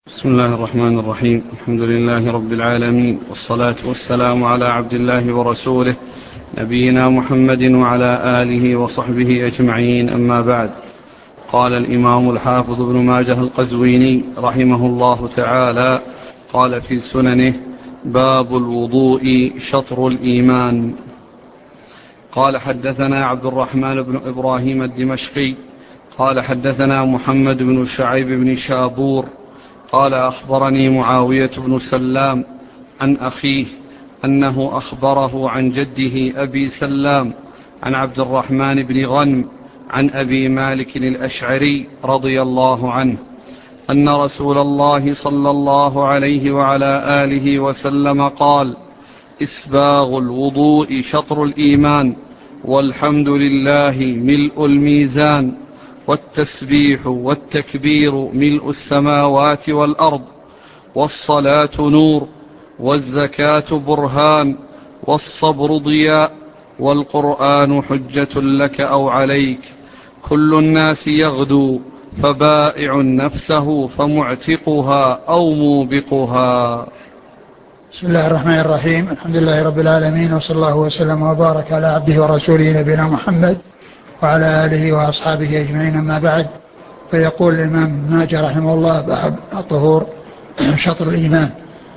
بسم الله الرحمن الرحيم. الحمد لله رب العالمين، والصلاة والسلام على عبد الله ورسوله نبينا محمد وعلى آله وصحبه أجمعين، أما بعد. قال الإمام الحافظ ابن ماجه القزويني رحمه الله تعالى قال في سننه: باب الوضوء شطر الإيمان. قال حدثنا عبد الرحمن بن إبراهيم الدمشقي قال حدثنا محمد بن شعيب بن شابور قال أخبرني معاوية بن سلام عن أخيه أنه أخبره عن جده أبي سلام عن عبد الرحمن بن غنم عن أبي مالك الأشعري رضي الله عنه أن رسول الله صلى الله عليه وعلى آله وسلم قال: إسباغ الوضوء شطر الإيمان، والحمد لله ملء الميزان، والتسبيح والتكبير ملء السماوات والأرض، والصلاة نور، والزكاة برهان، والصبر ضياء، والقرآن حجة لك أو عليك، كل الناس يغدو فبائع نفسه فمعتقها أو موبقها. بسم الله الرحمن الرحيم. الحمد لله رب العالمين، وصلى الله وسلم وبارك على عبده ورسوله نبينا محمد وعلى آله وأصحابه أجمعين، أما بعد. فيقول الإمام ماجه رحمه الله: باب الطهور شطر الإيمان.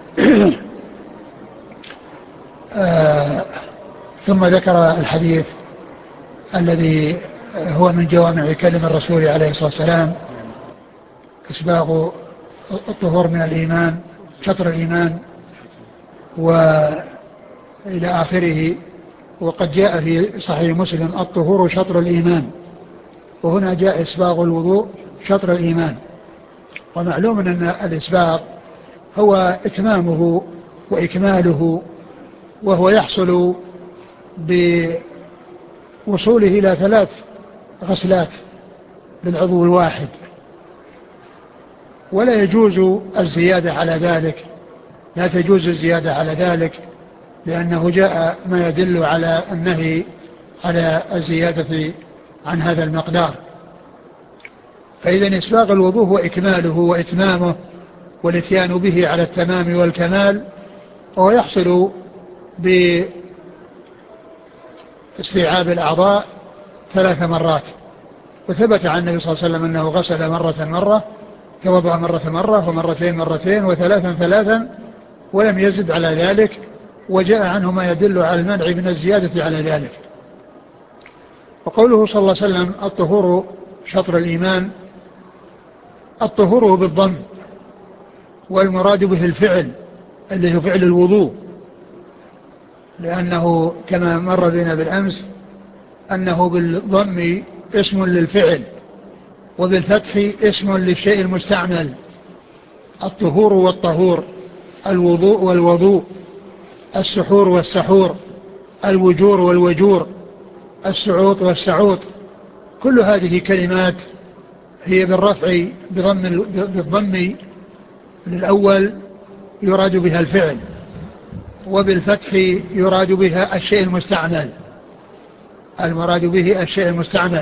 ثم ذكر الحديث الذي هو من جوامع كلم الرسول عليه الصلاة والسلام: إسباغ الطهور من الإيمان شطر الإيمان، وإلى آخره. وقد جاء في صحيح مسلم: الطهور شطر الإيمان، وهنا جاء إسباغ الوضوء شطر الإيمان. ومعلوم أن الإسباغ هو إتمامه وإكماله، وهو يحصل بوصوله إلى 3 غسلات للعضو الواحد، ولا يجوز الزيادة على ذلك، لا تجوز الزيادة على ذلك، لأنه جاء ما يدل على النهي على الزيادة عن هذا المقدار. فإذا إسباغ الوضوء هو إكماله وإتمامه والاتيان به على التمام والكمال، وهو يحصل باستيعاب الأعضاء 3 مرات. وثبت عن النبي صلى الله عليه وسلم أنه غسل مرة، توضأ مرة، ومرتين مرتين، وثلاثا ثلاثا، ولم يزد على ذلك. وجاء عنه ما يدل على المنع من الزيادة على ذلك. وقوله صلى الله عليه وسلم: الطهور شطر الإيمان، الطهور بالضم، والمراد به الفعل اللي هو فعل الوضوء، لأنه كما مر بنا بالأمس أنه بالضم اسم للفعل، وبالفتح اسم للشيء المستعمل. الطهور والطهور، الوضوء والوضوء، السحور والسحور، الوجور والوجور، السعوط والسعوط، كل هذه كلمات هي بالرفع بالضم للأول يراد بها الفعل، وبالفتح يراد بها الشيء المستعمل، المراد به الشيء المستعمل.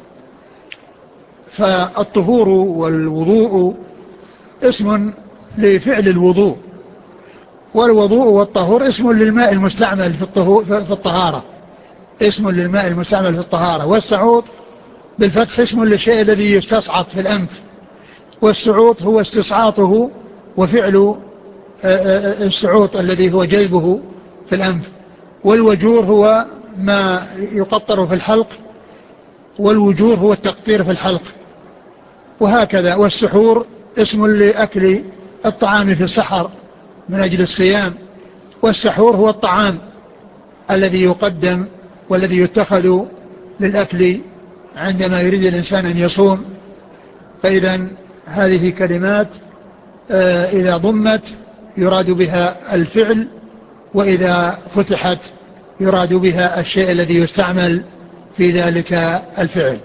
فالطهور والوضوء اسم لفعل الوضوء، والوضوء والطهور اسم للماء المستعمل في الطهارة، اسم للماء المستعمل في الطهارة. والسعوط بالفتح اسم للشيء الذي يستصعط في الأنف، والسعوط هو استصعاطه وفعل السعوط الذي هو جذبه في الأنف. والوجور هو ما يقطر في الحلق، والوجور هو التقطير في الحلق، وهكذا. والسحور اسم لأكل الطعام في السحر من أجل الصيام، والسحور هو الطعام الذي يقدم والذي يتخذ للأكل عندما يريد الإنسان أن يصوم. فإذا هذه كلمات إذا ضمت يراد بها الفعل، وإذا فتحت يراد بها الشيء الذي يستعمل في ذلك الفعل.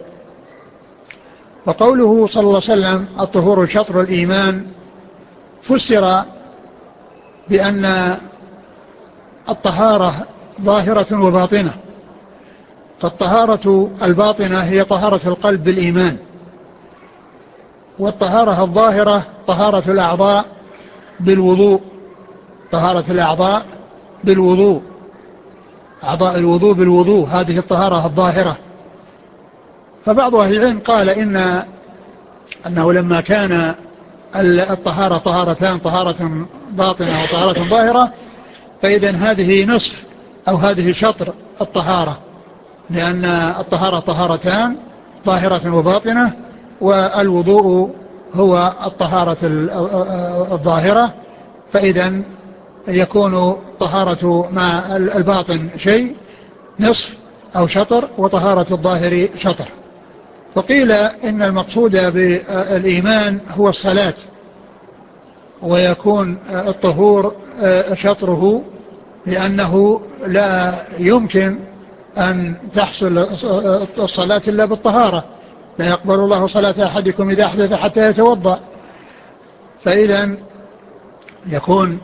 وقوله صلى الله عليه وسلم: الطهور شطر الإيمان، فسر بأن الطهارة ظاهرة وباطنة. فالطهارة الباطنة هي طهارة القلب بالإيمان، والطهارة الظاهرة طهارة الأعضاء بالوضوء، طهارة الأعضاء بالوضوء، أعضاء الوضوء بالوضوء، هذه الطهارة الظاهرة. فبعض أهل العلم قال أنه لما كان الطهارة طهارتان، طهارة باطنة وطهارة ظاهرة، فإذا هذه نصف أو هذه شطر الطهارة، لأن الطهارة طهارتان، ظاهرة وباطنة، والوضوء هو الطهارة الظاهرة، فإذا يكون طهارة مع الباطن شيء نصف أو شطر، وطهارة الظاهر شطر. وقيل إن المقصود بالإيمان هو الصلاة، ويكون الطهور شطره، لأنه لا يمكن أن تحصل الصلاة إلا بالطهارة، لا يقبل الله صلاة أحدكم إذا أحدث حتى يتوضأ. فإذا يكون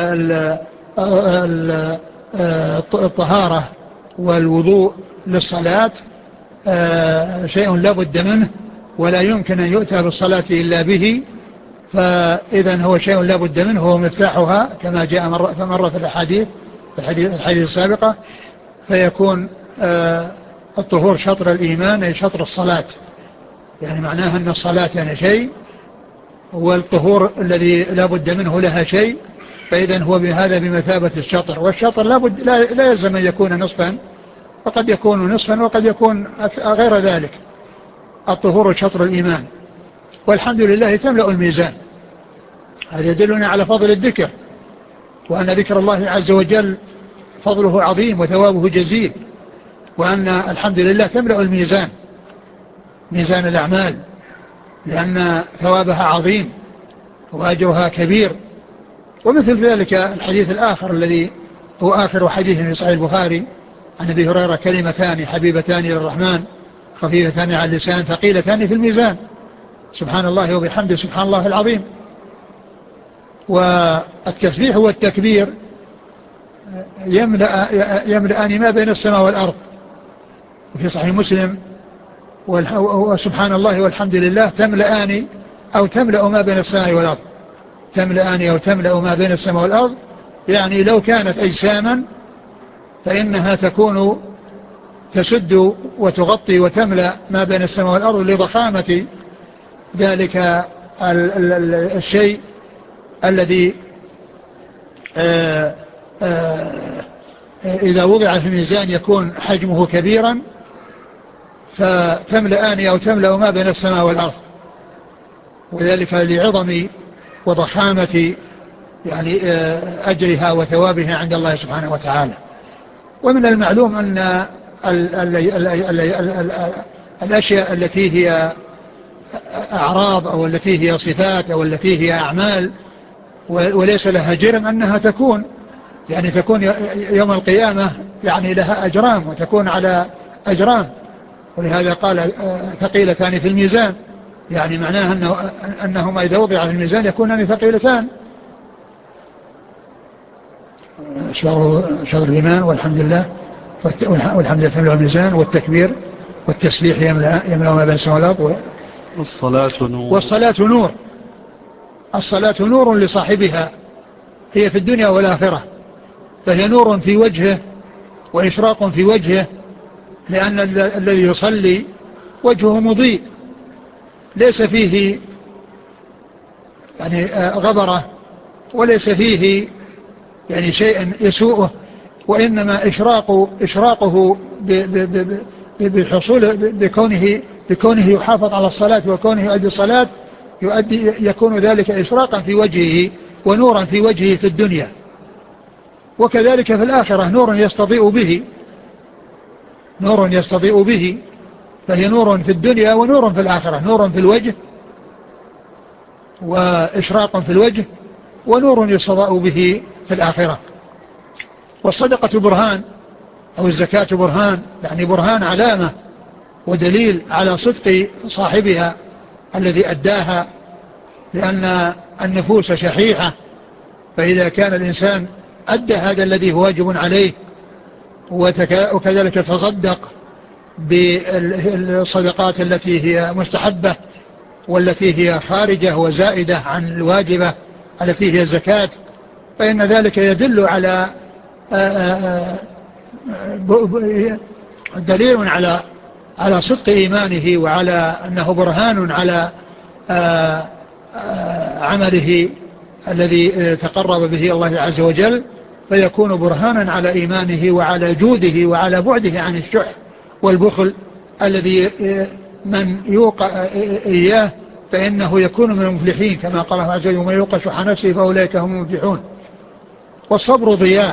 الطهارة والوضوء للصلاة شيء لا بد منه، ولا يمكن أن يؤتى بالصلاة إلا به، فإذا هو شيء لا بد منه، هو مفتاحها كما جاء مرة في الحديث السابقة. فيكون الطهور شطر الإيمان أي شطر الصلاة، يعني معناها أن الصلاة يعني شيء، والطهور الذي لا بد منه لها شيء، فإذا هو بهذا بمثابة الشطر. والشطر لا يلزم أن يكون نصفا، وقد يكون نصفا وقد يكون غير ذلك. الطهور شطر الإيمان، والحمد لله تملأ الميزان. هذا يدلنا على فضل الذكر، وأن ذكر الله عز وجل فضله عظيم وثوابه جزيل، وأن الحمد لله تملأ الميزان، ميزان الأعمال، لأن ثوابها عظيم وأجرها كبير. ومثل ذلك الحديث الآخر الذي هو آخر حديث في صحيح البخاري عن أبي هريرة: كلمتان حبيبتان إلى الرحمن خفيفتان على اللسان ثقيلتان في الميزان، سبحان الله وبحمده سبحان الله العظيم. والتسبيح والتكبير يملأان ما بين السماء والأرض. وفي صحيح مسلم: وسبحان الله والحمد لله تملأان أو تملأ ما بين السماء والأرض، تملأان أو تملأ ما بين السماء والأرض، يعني لو كانت أجساما فإنها تكون تسد وتغطي وتملأ ما بين السماء والأرض لضخامة ذلك الشيء الذي إذا وضع في الميزان يكون حجمه كبيرا، فتملأان أو تملأ ما بين السماء والأرض، وذلك لعظم وضخامة يعني أجرها وثوابها عند الله سبحانه وتعالى. ومن المعلوم أن الأشياء التي هي أعراض أو التي هي صفات أو التي هي أعمال وليس لها جرم أنها تكون يوم القيامة يعني لها أجرام، وتكون على أجرام. ولهذا قال ثقيلتان في الميزان، يعني معناها أنهما إذا وضع في الميزان يكونان ثقيلتان. شطر الإيمان والحمد لله، والحمد لله تملأ الميزان، والتكبير والتسبيح يملأ ما بين السماء والأرض. والصلاة نور. الصلاة نور لصاحبها، هي في الدنيا والآخرة، فهي نور في وجهه وإشراق في وجهه، لأن الذي يصلي وجهه مضيء، ليس فيه يعني غبرة، وليس فيه يعني شيء يسوءه، وإنما إشراقه بالحصول بكونه يحافظ على الصلاة وكونه يؤدي الصلاة، يكون ذلك إشراقا في وجهه ونورا في وجهه في الدنيا. وكذلك في الآخرة نور يستضيء به، فهي نور في الدنيا ونور في الآخرة، نور في الوجه وإشراق في الوجه، ونور يستضاء به في الآخرة. والصدقة برهان أو الزكاة برهان، يعني برهان علامة ودليل على صدق صاحبها الذي أداها، لأن النفوس شحيحة، فإذا كان الإنسان أدى هذا الذي هو واجب عليه وكذلك تصدق بالصدقات التي هي مستحبة والتي هي خارجة وزائدة عن الواجبة التي هي الزكاة، فإن ذلك يدل على دليل على صدق إيمانه، وعلى أنه برهان على عمله الذي تقرب به الله عز وجل، فيكون برهانا على إيمانه وعلى جوده وعلى بعده عن الشح والبخل الذي من يوقع إياه فإنه يكون من المفلحين، كما قال الله عز وجل: ومن يوق شح نفسه فأولئك هم المفلحون. والصبر ضياء،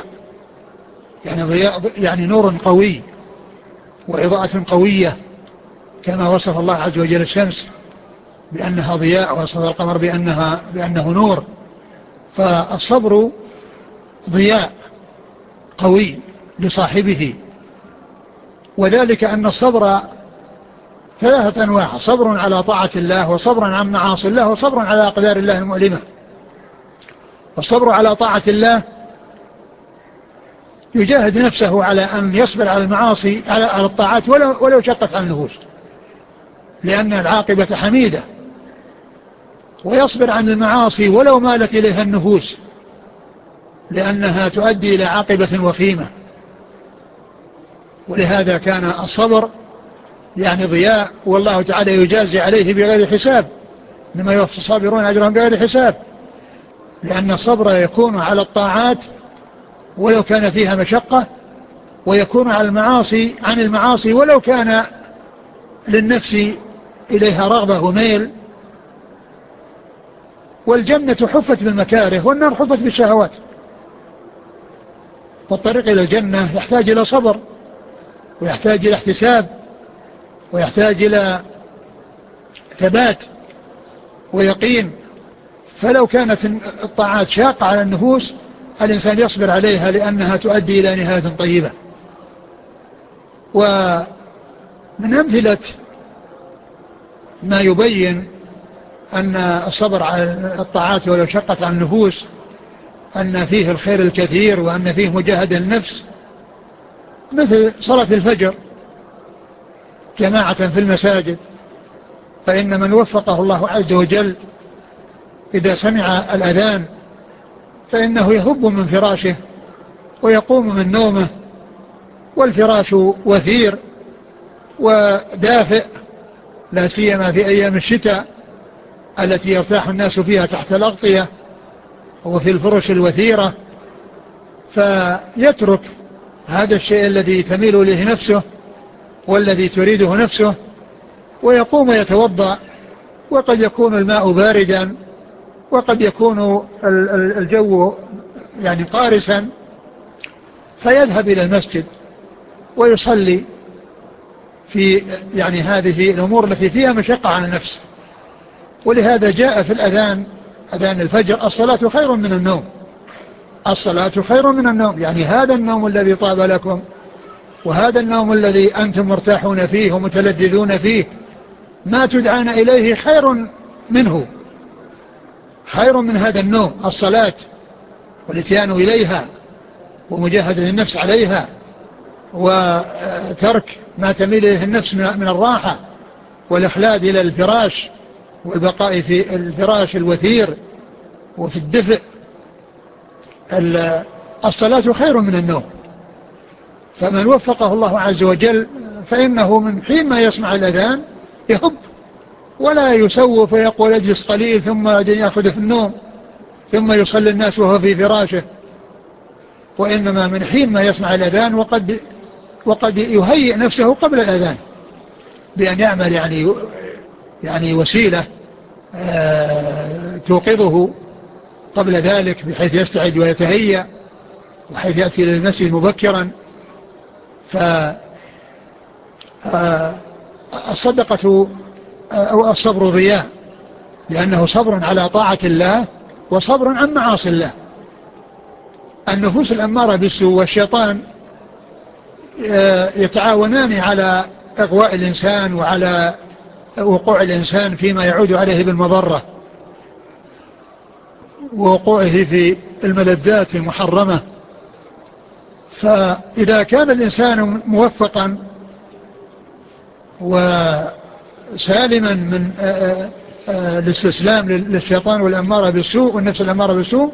يعني نور قوي وإضاءة قوية، كما وصف الله عز وجل الشمس بأنها ضياء، ووصف القمر بأنه نور. فالصبر ضياء قوي لصاحبه، وذلك أن الصبر ثلاثة أنواع: صبر على طاعة الله، وصبر عن معاصي الله، وصبر على أقدار الله المؤلمة. والصبر على طاعة الله يجاهد نفسه على أن يصبر على المعاصي، على الطاعات ولو شقت على النفوس، لأن العاقبة حميدة، ويصبر عن المعاصي ولو مالت إليها النفوس، لأنها تؤدي إلى عاقبة وخيمة. ولهذا كان الصبر يعني ضياء، والله تعالى يجازي عليه بغير حساب، إنما يوفى الصابرون أجرهم بغير حساب، لأن الصبر يكون على الطاعات ولو كان فيها مشقة، ويكون على عن المعاصي ولو كان للنفس إليها رغبة وميل. والجنة حفت بالمكاره، والنار حفت بالشهوات. فالطريق إلى الجنة يحتاج إلى صبر، ويحتاج إلى احتساب، ويحتاج إلى ثبات ويقين. فلو كانت الطاعات شاقة على النفوس الإنسان يصبر عليها، لأنها تؤدي إلى نهاية طيبة. ومن أمثلة ما يبين أن الصبر على الطاعات ولو شقت على النفوس أن فيه الخير الكثير، وأن فيه مجاهدة النفس، مثل صلاة الفجر جماعة في المساجد. فإن من وفقه الله عز وجل إذا سمع الأذان فإنه يهب من فراشه ويقوم من نومه، والفراش وثير ودافئ، لا سيما في أيام الشتاء التي يرتاح الناس فيها تحت الأغطية وفي الفرش الوثيرة، فيترك هذا الشيء الذي تميل إليه نفسه والذي تريده نفسه، ويقوم يتوضأ. وقد يكون الماء باردا، وقد يكون الجو يعني قارسا، فيذهب إلى المسجد ويصلي في يعني هذه الأمور التي فيها مشقة على النفس. ولهذا جاء في الأذان، أذان الفجر: الصلاة خير من النوم. الصلاة خير من النوم، يعني هذا النوم الذي طاب لكم، وهذا النوم الذي أنتم مرتاحون فيه ومتلذذون فيه، ما تدعون إليه خير منه، خير من هذا النوم. الصلاة والاتيان إليها ومجاهدة النفس عليها، وترك ما تميل إليه النفس من الراحة والإخلاد إلى الفراش، والبقاء في الفراش الوثير وفي الدفء. الصلاة خير من النوم. فمن وفقه الله عز وجل فإنه من حين ما يسمع الأذان يهب، ولا يسوف فيقول اجلس قليل ثم يأخذ في النوم ثم يصلي الناس وهو في فراشه، وإنما من حين ما يسمع الأذان وقد يهيئ نفسه قبل الأذان بأن يعمل يعني وسيلة توقظه قبل ذلك، بحيث يستعد ويتهيأ، وحيث يأتي للمسجد مبكرا. فالصدقة أو الصبر ضياء، لأنه صبر على طاعة الله وصبر عن معاصي الله. النفوس الأمارة بالسوء والشيطان يتعاونان على إغواء الإنسان وعلى وقوع الإنسان فيما يعود عليه بالمضرة، ووقوعه في الملذات المحرمة. فإذا كان الإنسان موفقا وسالما الاستسلام للشيطان والأمارة بالسوء والنفس الأمارة بالسوء،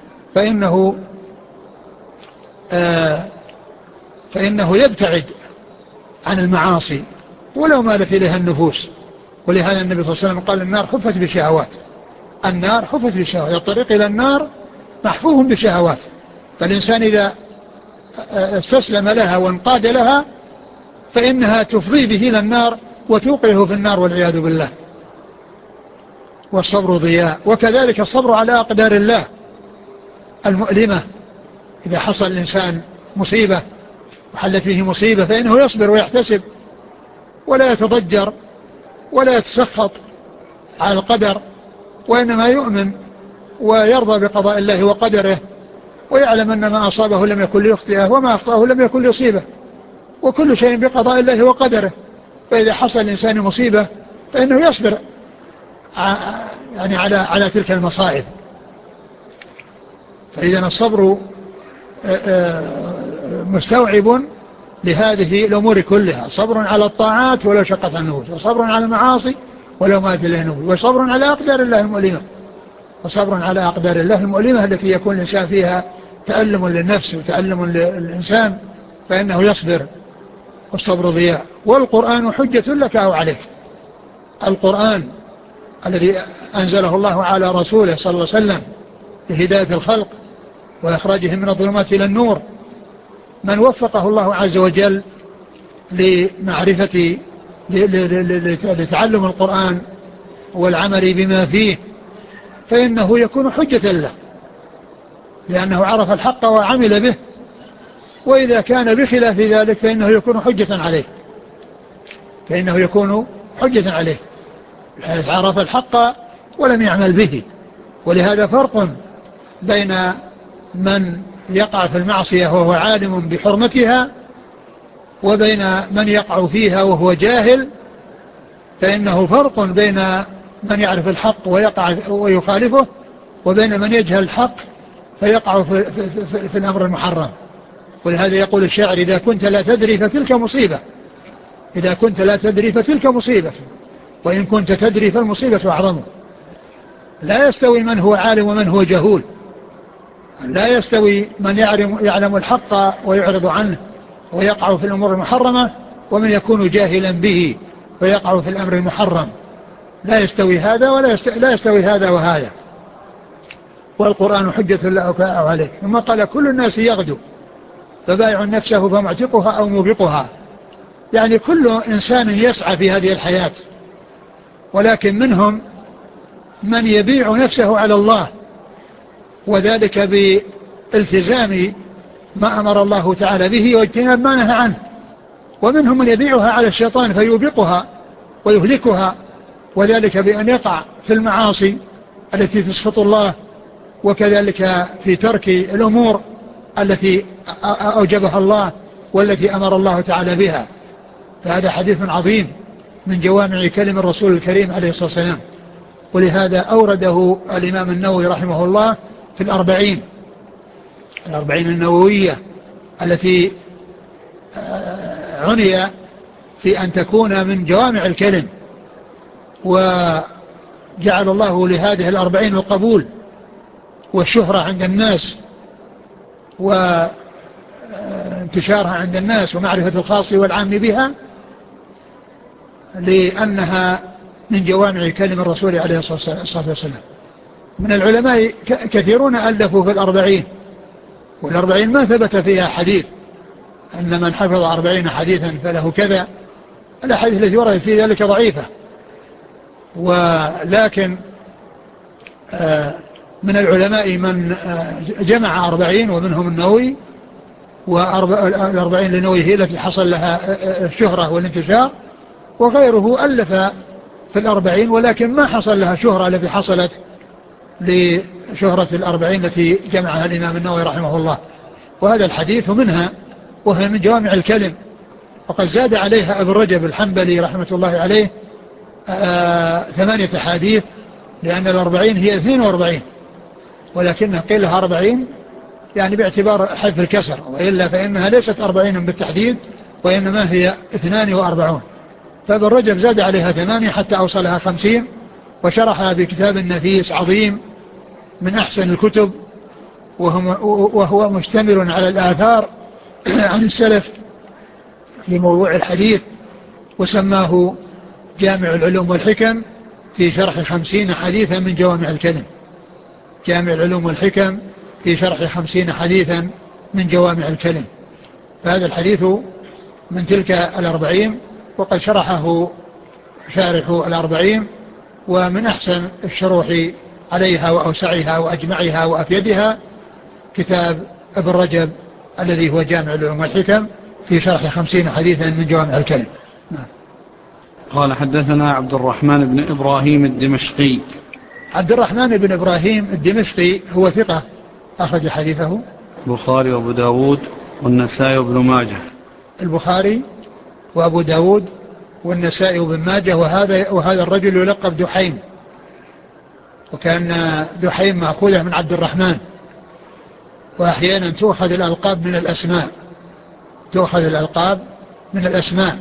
فإنه يبتعد عن المعاصي ولو مالت إليها النفوس. ولهذا النبي صلى الله عليه وسلم قال النار حفت بالشهوات، النار حفت بالشهوات، الطريق إلى النار محفوف بالشهوات. فالإنسان إذا استسلم لها وانقاد لها فإنها تفضي به إلى النار وتوقعه في النار والعياذ بالله. والصبر ضياء، وكذلك الصبر على أقدار الله المؤلمة. إذا حصل الإنسان مصيبة وحلت فيه مصيبة فإنه يصبر ويحتسب ولا يتضجر ولا يتسخط على القدر، وإنما يؤمن ويرضى بقضاء الله وقدره، ويعلم أن ما أصابه لم يكن ليخطئه وما أخطأه لم يكن ليصيبه، وكل شيء بقضاء الله وقدره. فإذا حصل الإنسان مصيبة فإنه يصبر يعني على تلك المصائب. فإذا الصبر مستوعب لهذه الأمور كلها، صبر على الطاعات ولو شقت النفوس، وصبر على المعاصي ولو مات إليه النفوس، وصبر على أقدار الله المؤلمة، وصبر على أقدار الله المؤلمة التي يكون الإنسان فيها تألم للنفس وتألم للإنسان فإنه يصبر. والصبر ضياء. والقرآن حجة لك أو عليك. القرآن الذي أنزله الله على رسوله صلى الله عليه وسلم لهداية الخلق وإخراجهم من الظلمات إلى النور، من وفقه الله عز وجل لمعرفة لتعلم القرآن والعمل بما فيه فإنه يكون حجة له، لأنه عرف الحق وعمل به. وإذا كان بخلاف ذلك فإنه يكون حجة عليه، فإنه يكون حجة عليه بحيث عرف الحق ولم يعمل به. ولهذا فرق بين من يقع في المعصية وهو عالم بحرمتها وبين من يقع فيها وهو جاهل. فإنه فرق بين من يعرف الحق ويقع ويخالفه وبين من يجهل الحق فيقع في الأمر المحرم. ولهذا يقول الشاعر: إذا كنت لا تدري فتلك مصيبة، إذا كنت لا تدري فتلك مصيبة، وإن كنت تدري فالمصيبة أعظم. لا يستوي من هو عالم ومن هو جهول، لا يستوي من يعلم الحق ويعرض عنه ويقع في الأمور المحرمة ومن يكون جاهلا به ويقع في الأمر المحرم. لا يستوي هذا لا يستوي هذا وهذا. والقرآن حجة لك أو عليك. ثم قال: كل الناس يغدو فبائع نفسه فمعتقها أو موبقها. يعني كل إنسان يسعى في هذه الحياة، ولكن منهم من يبيع نفسه على الله، وذلك بالتزام ما أمر الله تعالى به واجتناب ما نهى عنه. ومنهم من يبيعها على الشيطان فيوبقها ويهلكها، وذلك بأن يقع في المعاصي التي تسخط الله، وكذلك في ترك الأمور التي أوجبها الله والتي أمر الله تعالى بها. فهذا حديث عظيم من جوامع كلم الرسول الكريم عليه الصلاة والسلام. ولهذا أورده الإمام النووي رحمه الله في الأربعين النووية التي عني في أن تكون من جوامع الكلم، وجعل الله لهذه الأربعين القبول والشهرة عند الناس وانتشارها عند الناس ومعرفة الخاص والعام بها، لأنها من جوامع كلم الرسول عليه الصلاة والسلام. من العلماء كثيرون ألفوا في الأربعين، والأربعين ما ثبت فيها حديث أن من حفظ 40 حديثا فله كذا. الأحاديث التي وردت في ذلك ضعيفة. ولكن من العلماء من جمع 40 ومنهم النووي، وال40 للنووي هي التي حصل لها الشهرة والانتشار، وغيره ألف في الأربعين ولكن ما حصل لها شهرة التي حصلت لشهرة الأربعين التي جمعها الإمام النووي رحمه الله. وهذا الحديث منها، وهي من جوامع الكلم. وقد زاد عليها ابن رجب الحنبلي رحمة الله عليه 8 أحاديث، لأن الأربعين هي 42 ولكنها قيل لها 40 يعني باعتبار حذف الكسر، وإلا فإنها ليست 40 بالتحديد وإنما هي 42. فابن رجب زاد عليها 8 حتى أوصلها 50، وشرح بكتاب نفيس عظيم من أحسن الكتب، وهو مشتمل على الآثار عن السلف في موضوع الحديث، وسماه جامع العلوم والحكم في شرح 50 حديثا من جوامع الكلم. جامع العلوم والحكم في شرح 50 حديثا من جوامع الكلم. فهذا الحديث من تلك 40، وقد شرحه شارح 40، ومن أحسن الشروح عليها وأوسعها وأجمعها وأفيدها كتاب ابن رجب الذي هو جامع العلوم والحكم في شرح 50 حديثا من جوامع الكلم. نعم. قال حدثنا عبد الرحمن بن إبراهيم الدمشقي. عبد الرحمن بن إبراهيم الدمشقي هو ثقة، أخرج حديثه البخاري وأبو داود والنسائي وابن ماجه. البخاري وأبو داود والنسائي وابن ماجه. وهذا الرجل يلقب دحيم، وكان دحيم مأخوذة من عبد الرحمن، وأحيانا تؤخذ الألقاب من الأسماء، تؤخذ الألقاب من الأسماء،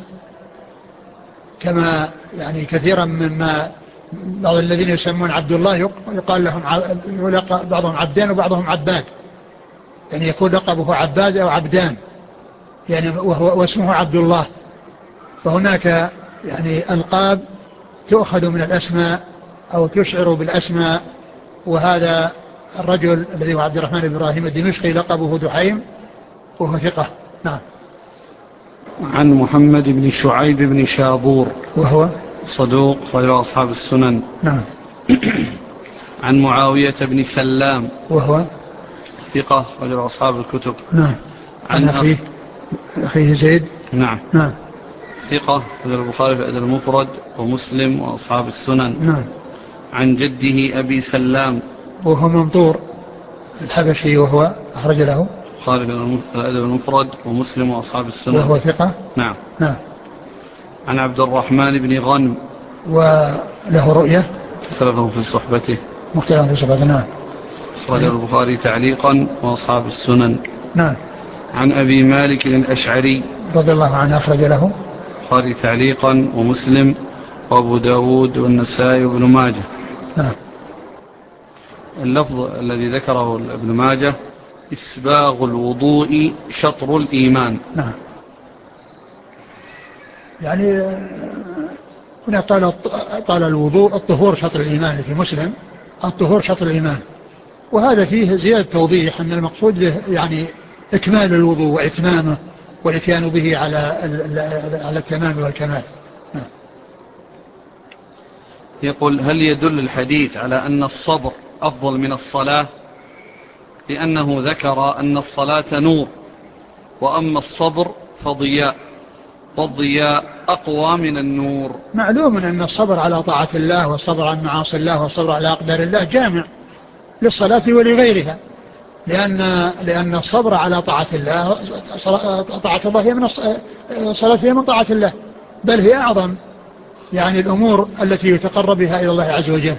كما يعني كثيرا مما بعض الذين يسمون عبد الله يقال لهم يلقب بعضهم عبدان وبعضهم عباد، يعني يكون لقبه عباد أو عبدان يعني واسمه عبد الله. فهناك يعني ألقاب تؤخذ من الأسماء أو تشعر بالأسماء. وهذا الرجل الذي هو عبد الرحمن بن إبراهيم الدمشقي لقبه دحيم وهو ثقة. نعم. عن محمد بن شعيب بن شابور وهو صدوق خير أصحاب السنن. نعم. عن معاوية بن سلام وهو ثقة خير أصحاب الكتب. نعم. عن أخيه زيد. نعم. نعم. ثقة خير البخاري في الأدب المفرد ومسلم وأصحاب السنن. نعم. عن جده أبي سلام وهو منطور الحبشي، وهو أخرج له البخاري في الأدب المفرد ومسلم وأصحاب السنن. وهو ثقة. نعم. نعم. عن عبد الرحمن بن غنم وله رؤية اختلفوا في صحبته. مختلف في صحبته. نعم. أخرج البخاري تعليقا وأصحاب السنن. نعم. عن أبي مالك الأشعري رضي الله عنه أخرج له البخاري تعليقا ومسلم وأبو داود والنسائي وابن ماجه. نعم. اللفظ الذي ذكره ابن ماجه إسباغ الوضوء شطر الإيمان. نعم. يعني هنا قال الوضوء الطهور شطر الإيمان، في مسلم الطهور شطر الإيمان، وهذا فيه زيادة توضيح أن المقصود به يعني إكمال الوضوء وإتمامه والإتيان به على التمام والكمال. نعم. يقول هل يدل الحديث على أن الصبر أفضل من الصلاة؟ لأنه ذكر أن الصلاة نور، وأما الصبر فضياء، والضياء أقوى من النور. معلوم أن الصبر على طاعة الله والصبر عن معاصي الله والصبر على أقدار الله جامع للصلاة ولغيرها، لأن الصبر على طاعة الله، طاعة الله هي من الصلاة هي من طاعة الله، بل هي أعظم يعني الأمور التي يتقرب بها إلى الله عز وجل.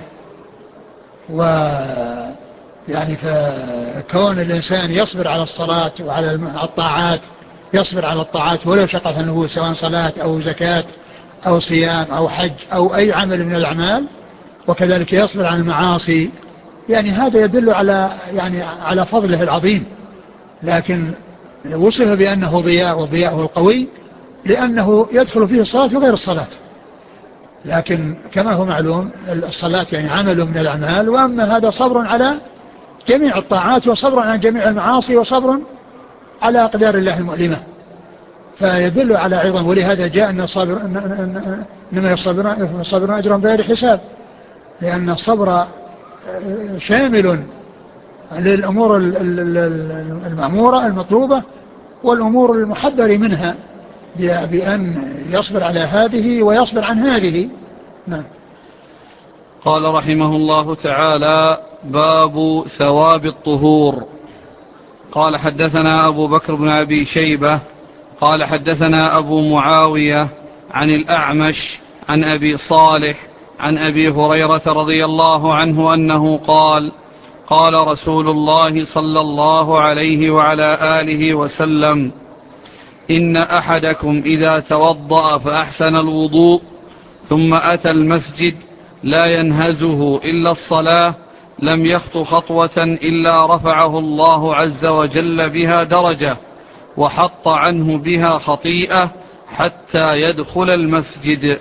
ويعني فكون الإنسان يصبر على الصلاة وعلى الطاعات، يصبر على الطاعات ولو شقت النفوس، سواء صلاة أو زكاة أو صيام أو حج أو أي عمل من الأعمال، وكذلك يصبر عن المعاصي، يعني هذا يدل على فضله العظيم. لكن وصف بأنه ضياء، وضياءه القوي لأنه يدخل فيه الصلاة وغير الصلاة. لكن كما هو معلوم الصلاة يعني عمل من الأعمال، وأما هذا صبر على جميع الطاعات وصبر عن جميع المعاصي وصبر على أقدار الله المؤلمة، فيدل على عظم. ولهذا جاء أن الصابر إنما الصابرون أجرهم بغير حساب، لأن الصبر شامل للأمور المأمورة المطلوبة والأمور المحذر منها، بأن يصبر على هذه ويصبر عن هذه. نعم. قال رحمه الله تعالى: باب ثواب الطهور. قال حدثنا أبو بكر بن أبي شيبة قال حدثنا أبو معاوية عن الأعمش عن أبي صالح عن أبي هريرة رضي الله عنه أنه قال: قال رسول الله صلى الله عليه وعلى آله وسلم: إن أحدكم إذا توضأ فأحسن الوضوء ثم أتى المسجد لا ينهزه إلا الصلاة لم يخط خطوة إلا رفعه الله عز وجل بها درجة وحط عنه بها خطيئة حتى يدخل المسجد.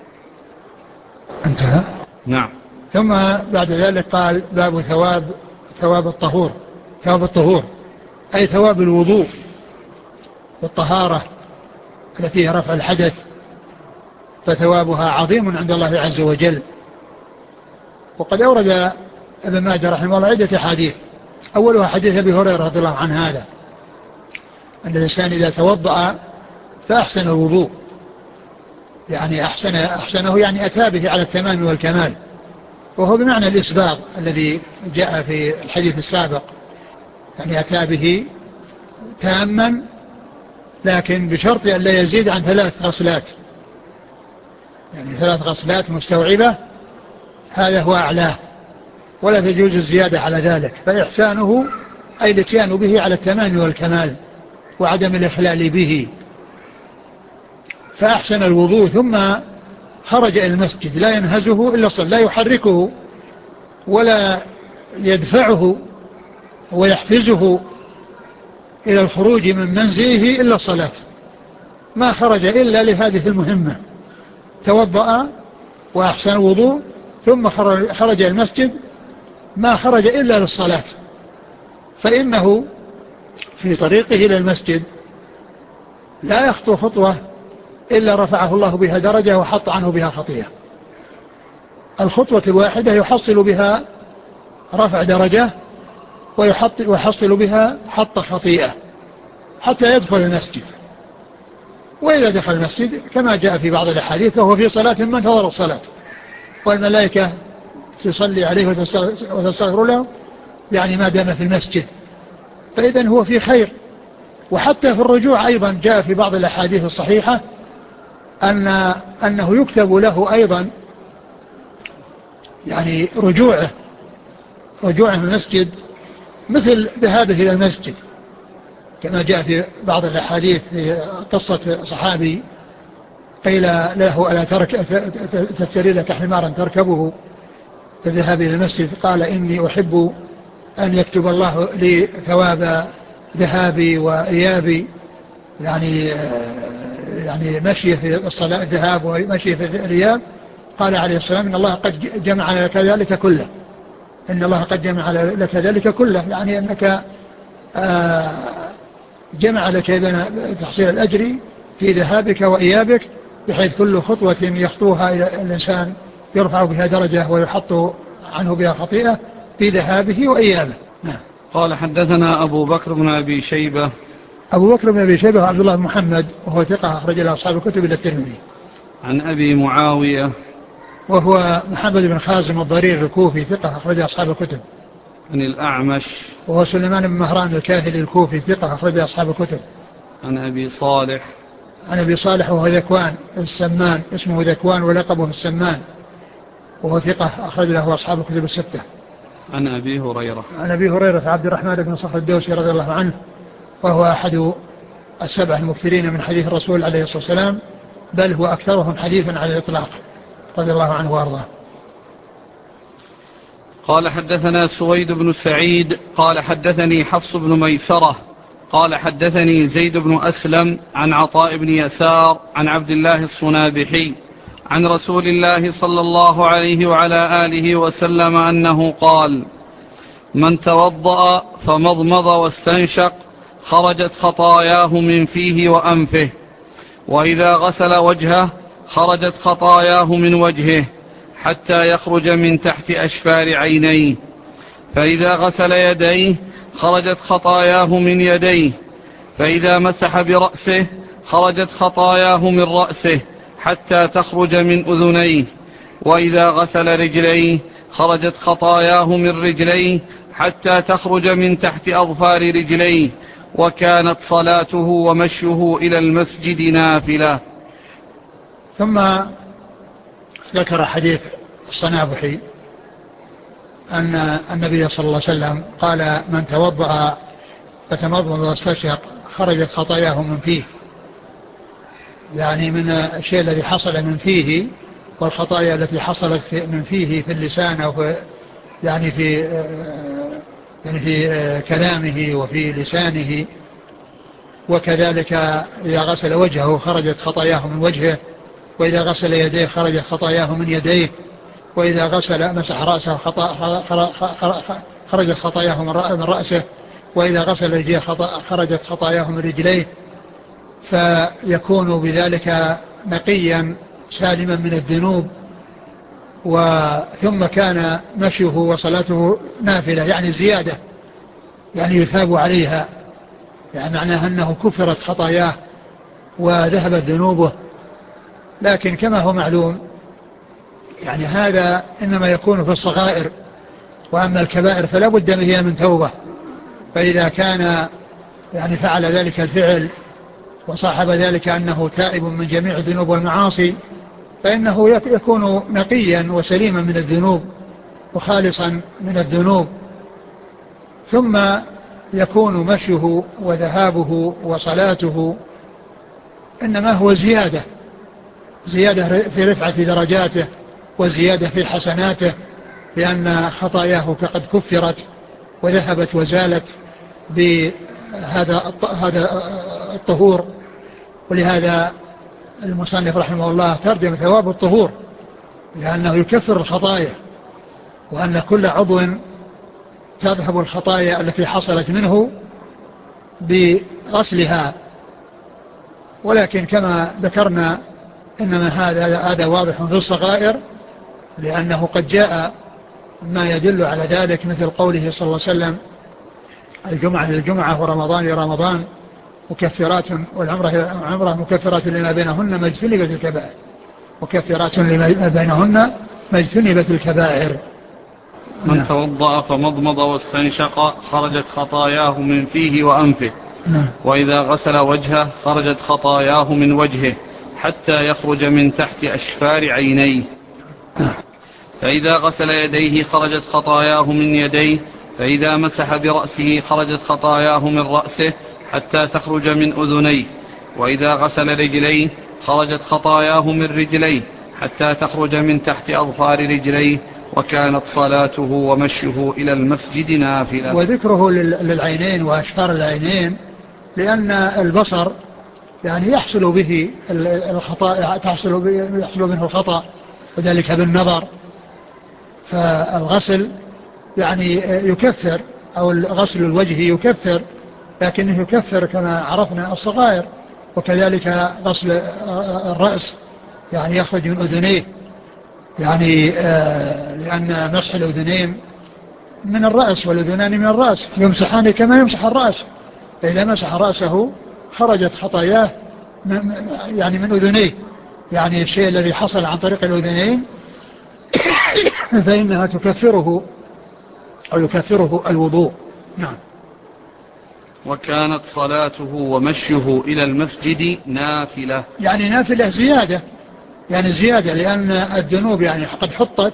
انتهى. نعم. ثم بعد ذلك قال باب ثواب الطهور. ثواب الطهور أي ثواب الوضوء والطهارة التي هي رفع الحدث، فثوابها عظيم عند الله عز وجل. وقد أورد ابن ماجه رحمه الله عدة حديث، أولها حديث أبي هريرة رضي الله عنه هذا، أن الإنسان إذا توضأ فأحسن الوضوء، يعني أحسنه يعني أتى به على التمام والكمال، وهو بمعنى الإسباغ الذي جاء في الحديث السابق، يعني أتى به تاما لكن بشرط أن لا يزيد عن 3 غسلات، يعني 3 غسلات مستوعبة، هذا هو أعلاه، ولا تجوز الزيادة على ذلك. فإحسانه أي الاتيان به على التمام والكمال وعدم الإخلال به. فأحسن الوضوء ثم خرج إلى المسجد، لا ينهزه إلا الصلاة، لا يحركه ولا يدفعه ويحفزه إلى الخروج من منزله إلا الصلاة، ما خرج إلا لهذه المهمة، توضأ وأحسن الوضوء ثم خرج المسجد، ما خرج إلا للصلاة. فإنه في طريقه إلى المسجد لا يخطو خطوة إلا رفعه الله بها درجة وحط عنه بها خطيئة. الخطوة الواحدة يحصل بها رفع درجة ويحصل بها حط خطيئة حتى يدخل المسجد. وإذا دخل المسجد كما جاء في بعض الأحاديث فهو في صلاة ما انتظر الصلاة، والملائكة تصلي عليه وتستغفر له، يعني ما دام في المسجد، فإذن هو في خير. وحتى في الرجوع أيضا جاء في بعض الأحاديث الصحيحة أنه يكتب له أيضا يعني رجوعه من المسجد مثل ذهابه إلى المسجد، كما جاء في بعض الأحاديث في قصة صحابي قيل له ألا تشتري لك حمارا تركبه في الذهاب إلى المسجد؟ قال إني أحب أن يكتب الله لي ثواب ذهابي وإيابي، يعني مشي في الصلاة الذهاب ومشي في الإياب. قال عليه السلام إن الله قد جمع لك ذلك كله، إن الله قد جمع لك ذلك كله، يعني أنك جمع لك بين تحصيل الأجر في ذهابك وإيابك، بحيث كل خطوة يخطوها الإنسان يرفع بها درجة ويحط عنه بها خطيئة في ذهابه وإيابه. نعم. قال حدثنا أبو بكر بن أبي شيبة. أبو بكر بن أبي شيبة عبد الله بن محمد وهو ثقة أخرج له أصحاب الكتب إلا الترمذي. عن أبي معاوية وهو محمد بن خازم الضرير الكوفي ثقة أخرج أصحاب الكتب. عن الأعمش وهو سليمان بن مهران الكاهلي الكوفي ثقة أخرج أصحاب الكتب. عن أبي صالح. عن أبي صالح وهو ذكوان السمان، اسمه ذكوان ولقبه السمان، وهو ثقة أخرج له أصحاب الكتب الستة. عن أبي هريرة. عن أبي هريرة عبد الرحمن بن صخر الدوسي رضي الله عنه، وهو أحد 7 المكثرين من حديث الرسول عليه الصلاة والسلام، بل هو أكثرهم حديثا على الإطلاق رضي الله عنه وأرضاه. قال حدثنا سويد بن سعيد قال حدثني حفص بن ميسرة قال حدثني زيد بن أسلم عن عطاء بن يسار عن عبد الله الصنابحي عن رسول الله صلى الله عليه وعلى آله وسلم أنه قال: من توضأ فمضمض واستنشق خرجت خطاياه من فيه وأنفه، وإذا غسل وجهه خرجت خطاياه من وجهه حتى يخرج من تحت أشفار عينيه، فإذا غسل يديه خرجت خطاياه من يديه، فإذا مسح برأسه خرجت خطاياه من رأسه حتى تخرج من أذنيه، وإذا غسل رجليه خرجت خطاياه من رجليه حتى تخرج من تحت أظفار رجليه، وكانت صلاته ومشيه إلى المسجد نافلة. ثم ذكر حديث الصنابحي أن النبي صلى الله عليه وسلم قال: من توضأ فتمضمض واستنشق خرجت خطاياه من فيه، يعني من الشيء الذي حصل من فيه والخطايا التي حصلت من فيه في اللسان أو في يعني في يعني في كلامه وفي لسانه. وكذلك إذا غسل وجهه خرجت خطاياه من وجهه، وإذا غسل يديه خرجت خطاياه من يديه، وإذا غسل مسح رأسه خرجت خطاياه من رأسه، وإذا غسل رجليه خرجت خطاياه من رجليه، فيكون بذلك نقيا سالما من الذنوب. ثم كان مشيه وصلاته نافلة يعني زيادة، يعني يثاب عليها، يعني معناها أنه كفرت خطاياه وذهبت ذنوبه. لكن كما هو معلوم يعني هذا إنما يكون في الصغائر، وأما الكبائر فلا بد هي من توبة. فإذا كان يعني فعل ذلك الفعل وصاحب ذلك أنه تائب من جميع الذنوب والمعاصي، فإنه يكون نقيا وسليما من الذنوب وخالصا من الذنوب. ثم يكون مشيه وذهابه وصلاته إنما هو زيادة في رفعة درجاته وزيادة في حسناته، لأن خطاياه فقد كفرت وذهبت وزالت بهذا الطهور. ولهذا المصنف رحمه الله ترجم ثواب الطهور، لأنه يكفر الخطايا، وأن كل عضو تذهب الخطايا التي حصلت منه بغسلها. ولكن كما ذكرنا إنما هذا واضح في الصغائر، لأنه قد جاء ما يدل على ذلك، مثل قوله صلى الله عليه وسلم: الجمعة للجمعة ورمضان لرمضان مكفرات، والعمرة مكفرات لما بينهن ما اجتنبت الكبائر، مكفرات لما بينهن ما اجتنبت الكبائر. من توضأ فمضمض واستنشق خرجت خطاياه من فيه وأنفه. وإذا غسل وجهه خرجت خطاياه من وجهه حتى يخرج من تحت أشفار عينيه. فإذا غسل يديه خرجت خطاياه من يديه. فإذا مسح برأسه خرجت خطاياه من رأسه حتى تخرج من أذنيه. وإذا غسل رجليه خرجت خطاياه من رجليه حتى تخرج من تحت أظفار رجليه. وكانت صلاته ومشيه إلى المسجد نافلة. وذكره للعينين وأشفار العينين لأن البصر يعني يحصل به الخطأ، يحصل منه الخطأ، وذلك بالنظر. فالغسل يعني يكفر، أو غسل الوجه يكفر، لكنه يكفر كما عرفنا الصغائر. وكذلك غسل الرأس يعني يخرج من أذنيه، يعني لأن مسح الأذنين من الرأس والأذنان من الرأس، يمسحان كما يمسح الرأس. فإذا مسح رأسه خرجت خطاياه يعني من أذنيه، يعني الشيء الذي حصل عن طريق الأذنين فإنها تكفره أو يكفره الوضوء. نعم. وكانت صلاته ومشيه إلى المسجد نافلة، يعني نافلة زيادة، يعني زيادة، لأن الذنوب يعني قد حطت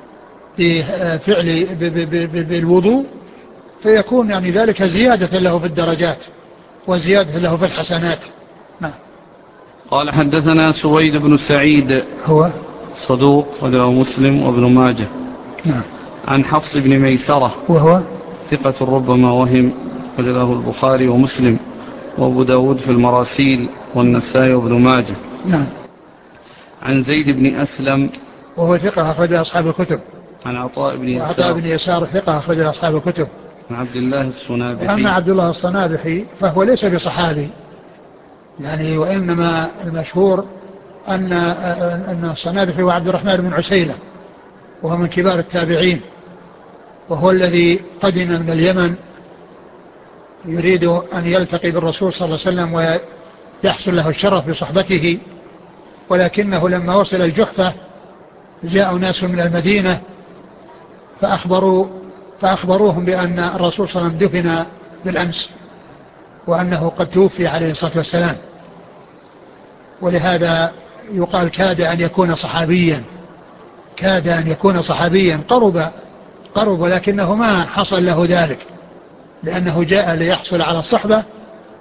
بفعل بالوضوء، فيكون يعني ذلك زيادة له في الدرجات وزيادة له في الحسنات. نعم. قال: حدثنا سويد بن سعيد هو صدوق وله مسلم وابن ماجه. نعم. عن حفص بن ميسرة وهو ثقة ربما وهم، وله البخاري ومسلم وابو داود في المراسيل والنسائي وابن ماجه. نعم. عن زيد بن أسلم وهو ثقة أخرج أصحاب الكتب. عن عطاء بن يسار وعطاء بن يسار ثقة أخرج أصحاب الكتب. عن عبد الله الصنابحي. وأما عبد الله الصنابحي فهو ليس بصحابي يعني، وإنما المشهور أن الصنابحي هو عبد الرحمن بن عسيلة، وهو من كبار التابعين، وهو الذي قدم من اليمن يريد أن يلتقي بالرسول صلى الله عليه وسلم ويحصل له الشرف بصحبته، ولكنه لما وصل الجحفة جاء ناس من المدينة فأخبروهم بأن الرسول صلى الله عليه وسلم دفن بالأمس، وأنه قد توفي عليه الصلاة والسلام. ولهذا يقال كاد أن يكون صحابيا، كاد أن يكون صحابيا، قرب لكنه ما حصل له ذلك، لأنه جاء ليحصل على الصحبة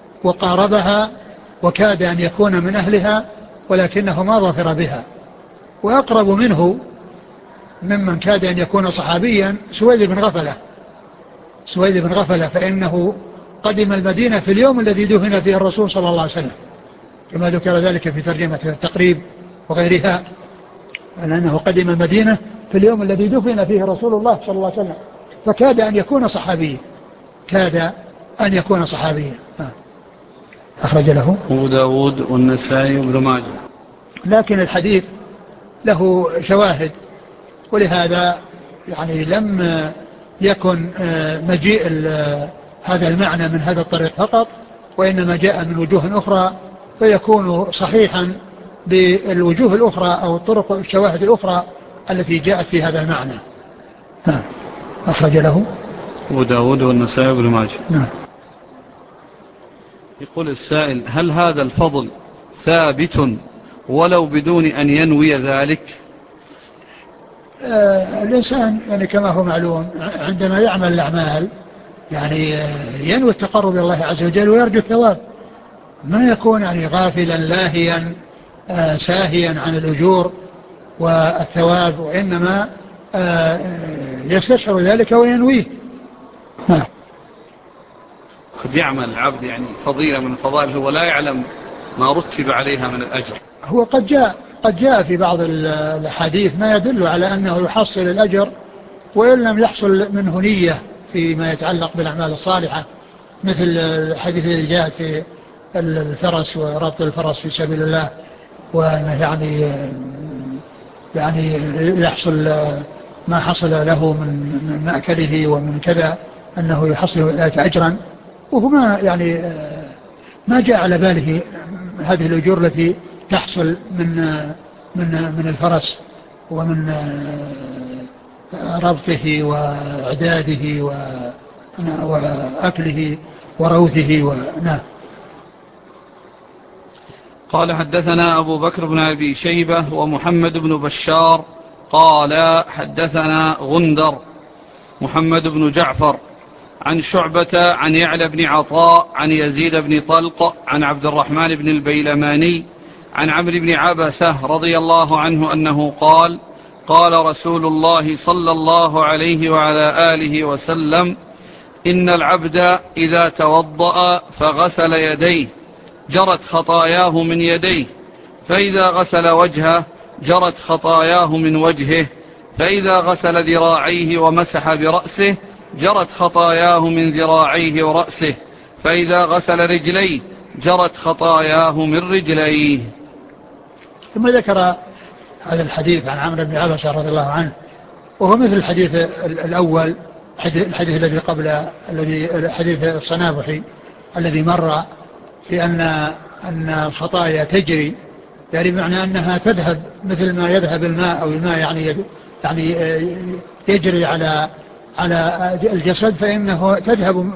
وقاربها وكاد أن يكون من أهلها، ولكنه ما ظفر بها. وأقرب منه ممن كاد أن يكون صحابيا سويد بن غفلة فإنه قدم المدينة في اليوم الذي دفن فيه الرسول صلى الله عليه وسلم، كما ذكر ذلك في ترجمة التقريب وغيرها، لأنه قدم المدينة في اليوم الذي دفن فيه رسول الله صلى الله عليه وسلم، فكاد أن يكون صحابيا. أخرج له أبو داود والنسائي وابن ماجه. لكن الحديث له شواهد، ولهذا يعني لم يكن مجيء هذا المعنى من هذا الطريق فقط، وإنما جاء من وجوه أخرى، فيكون صحيحا بالوجوه الأخرى أو الطرق الشواهد الأخرى التي جاءت في هذا المعنى. أخرج له أبو داود والنسائي وابن ماجه. نعم. يقول السائل: هل هذا الفضل ثابت ولو بدون أن ينوي ذلك؟ الإنسان يعني كما هو معلوم عندما يعمل الأعمال يعني ينوي التقرب إلى الله عز وجل ويرجو الثواب، ما يكون يعني غافلا لاهيا ساهيا عن الأجور والثواب، وإنما يستشعر ذلك وينويه. قد يعمل العبد يعني فضيلة من الفضائل هو لا يعلم ما رتب عليها من الأجر. هو قد جاء في بعض الحديث ما يدل على أنه يحصل الأجر وإن لم يحصل منه نية فيما يتعلق بالأعمال الصالحة، مثل الحديث الذي جاء في الفرس وربط الفرس في سبيل الله، وأنه يعني يحصل ما حصل له من مأكله ومن كذا أنه يحصل ذلك أجرا، وهو ما جاء على باله هذه الأجور التي تحصل من الفرس ومن ربطه وإعداده وأكله وروثه نعم. قال: حدثنا أبو بكر بن أبي شيبة ومحمد بن بشار قال: حدثنا غندر محمد بن جعفر عن شعبة عن يعلى بن عطاء عن يزيد بن طلق عن عبد الرحمن بن البيلماني عن عمرو بن عبسة رضي الله عنه أنه قال: قال رسول الله صلى الله عليه وعلى آله وسلم: إن العبد إذا توضأ فغسل يديه جرت خطاياه من يديه، فإذا غسل وجهه جرت خطاياه من وجهه، فإذا غسل ذراعيه ومسح برأسه جرت خطاياه من ذراعيه ورأسه، فإذا غسل رجليه جرت خطاياه من رجليه. ثم ذكر هذا الحديث عن عمرو بن عبسة رضي الله عنه، وهو مثل الحديث الأول، الحديث الذي قبل الحديث الصنابحي الذي مر، في أن الخطايا تجري، يعني بمعنى أنها تذهب مثل ما يذهب الماء، أو الماء يعني يجري على الجسد، فإنه تذهب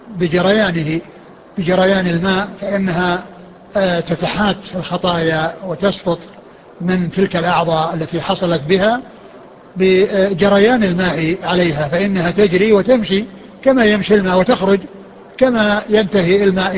بجريان الماء، فإنها تتحات الخطايا وتسقط من تلك الأعضاء التي حصلت بها بجريان الماء عليها، فإنها تجري وتمشي كما يمشي الماء، وتخرج كما ينتهي الماء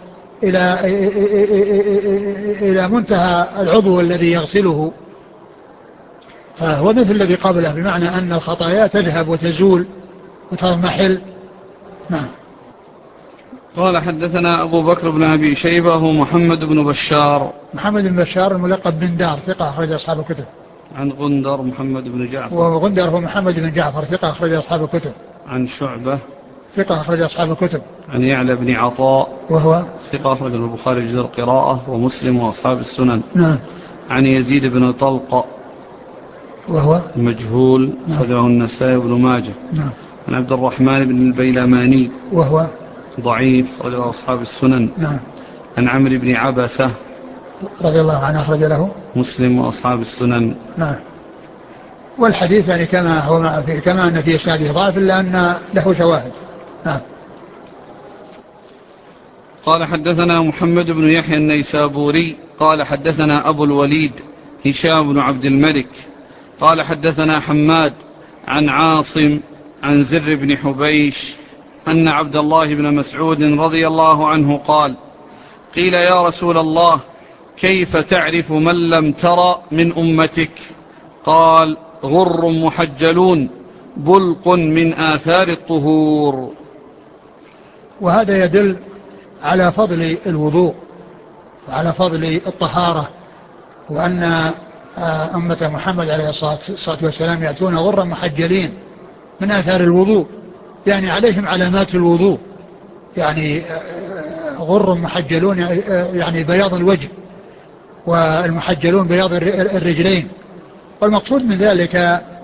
إلى منتهى العضو الذي يغسله، فهو مثل الذي قبله، بمعنى أن الخطايا تذهب وتزول وتضمحل. نعم. قال: حدثنا أبو بكر بن أبي شيبة ومحمد بن بشار. محمد بن بشار الملقب بن دار، ثقة أخرج أصحاب الكتب. عن غندر محمد بن جعفر. وغندر هو محمد بن جعفر، ثقة أخرج أصحاب الكتب. عن شعبة، ثقة أخرج أصحاب الكتب. عن يعلى بن عطاء، وهو ثقة أخرج البخاري جزء القراءة ومسلم وأصحاب السنن. نعم. عن يزيد بن طلق، وهو مجهول، أخرجه النسائي بن ماجه. نعم. عن عبد الرحمن بن البيلماني، وهو ضعيف، أخرجه أصحاب السنن. نعم. عن عمرو بن عبسة رضي الله عنه، أخرج له مسلم وأصحاب السنن. نعم. والحديث يعني كما أن في إسناده ضعف، إلا أن له شواهد. نعم. قال: حدثنا محمد بن يحيى النيسابوري قال: حدثنا أبو الوليد هشام بن عبد الملك قال: حدثنا حماد عن عاصم عن زر بن حبيش أن عبد الله بن مسعود رضي الله عنه قال: قيل يا رسول الله، كيف تعرف من لم تر من أمتك؟ قال: غر محجلون بلق من آثار الطهور. وهذا يدل على فضل الوضوء وعلى فضل الطهارة، وأن أمة محمد عليه الصلاة والسلام يأتون غرا محجلين من آثار الوضوء، يعني عليهم علامات الوضوء، يعني غر محجلون يعني بياض الوجه، والمحجلون بياض الرجلين. والمقصود من ذلك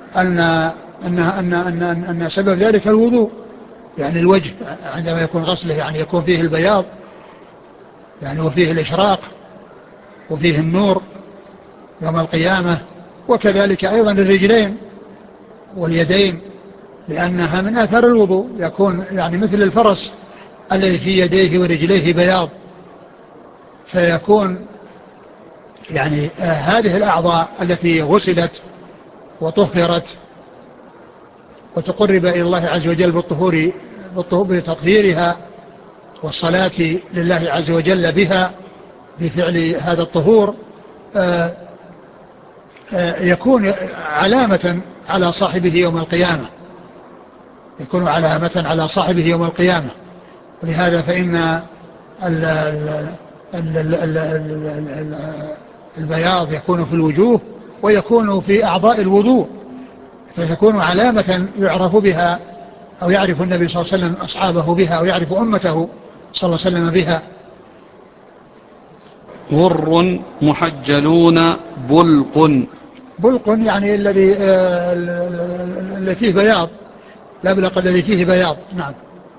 أن سبب ذلك الوضوء، يعني الوجه عندما يكون غسله يعني يكون فيه البياض، يعني وفيه الإشراق وفيه النور يوم القيامة. وكذلك أيضا الرجلين واليدين، لأنها من آثار الوضوء، يكون يعني مثل الفرس الذي في يديه ورجليه بياض، فيكون يعني هذه الأعضاء التي غسلت وطهرت وتقرب إلى الله عز وجل بتطهيرها والصلاة لله عز وجل بها بفعل هذا الطهور، يكون علامة على صاحبه يوم القيامة، يكون علامة على صاحبه يوم القيامة. ولهذا فإن البياض يكون في الوجوه ويكون في أعضاء الوضوء، فيكون علامة يعرف بها أو يعرف النبي صلى الله عليه وسلم أصحابه بها أو يعرف أمته صلى الله عليه وسلم بها. غر محجلون بلق يعني الذي فيه بياض، الأبلق الذي فيه بياض. نعم.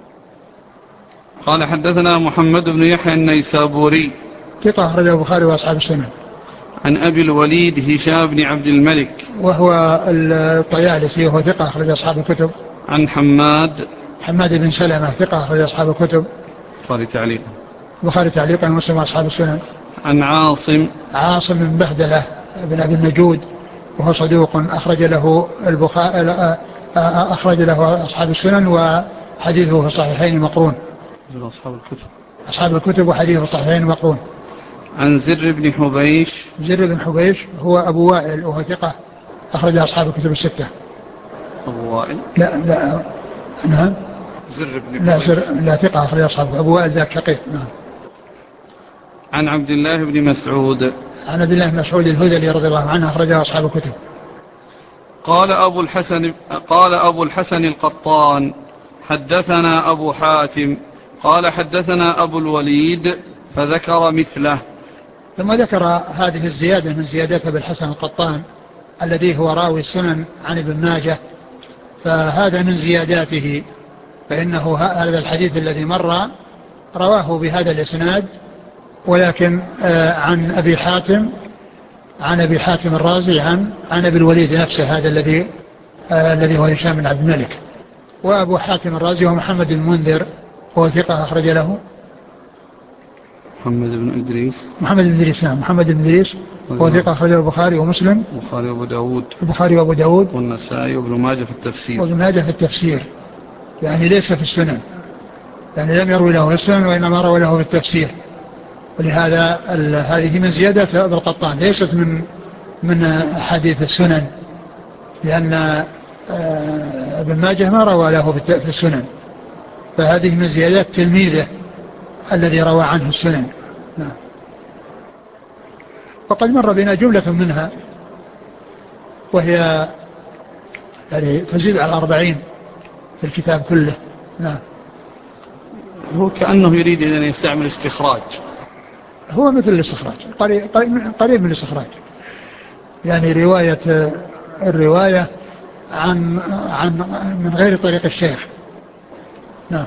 قال: حدثنا محمد بن يحيى النيسابوري ثقة أخرجه البخاري وأصحاب السنن. عن أبي الوليد هشام بن عبد الملك وهو الطيالسي وهو ثقة أخرج أصحاب الكتب. عن حماد بن سلمة ثقة أخرج أصحاب الكتب. البخاري تعليقا ومسلم وأصحاب السنن. عن عاصم بن بهدلة بن أبي النجود وهو صدوق أخرج له أصحاب السنن، وحديثه في الصحيحين مقرون. أصحاب الكتب وحديثه في الصحيحين مقرون. عن زر بن حبيش هو أبو وائل وهو ثقة أخرج أصحاب الكتب الستة. أبو وائل لا نعم زر بن حبيش لا ثقة أخرج أصحاب. أبو وائل ذاك شقيق. نعم. عن عبد الله بن مسعود الهذلي رضي الله عنه أخرجه أصحاب الكتب. قال أبو الحسن القطان: حدثنا أبو حاتم قال حدثنا أبو الوليد فذكر مثله. ثم ذكر هذه الزيادة من زيادات أبي الحسن القطان الذي هو راوي السنن عن ابن ماجه، فهذا من زياداته، فإنه هذا الحديث الذي مر رواه بهذا الإسناد، ولكن عن أبي حاتم الرازي عن أبي الوليد نفسه، هذا الذي هو هشام بن عبد الملك. وأبو حاتم الرازي هو محمد بن منذر وهو ثقة أخرج له محمد بن إدريس. نعم محمد بن إدريس وهو ثقة أخرج له البخاري ومسلم البخاري وأبو داود والنسائي وابن ماجه في التفسير. يعني ليس في السنن، يعني لم يروي له في السنن وإنما روي له في التفسير. ولهذا هذه من زيادات أبي القطان، ليست من حديث السنن، لأن ابن ماجه ما روى له في السنن، فهذه من زيادات تلميذه الذي روى عنه السنن. نعم. وقد مر بنا جملة منها وهي يعني تزيد على 40 في الكتاب كله. نعم. هو كأنه يريد أن يستعمل استخراج، هو مثل الاستخراج، قريب من الاستخراج، يعني الرواية عن من غير طريق الشيخ. نعم.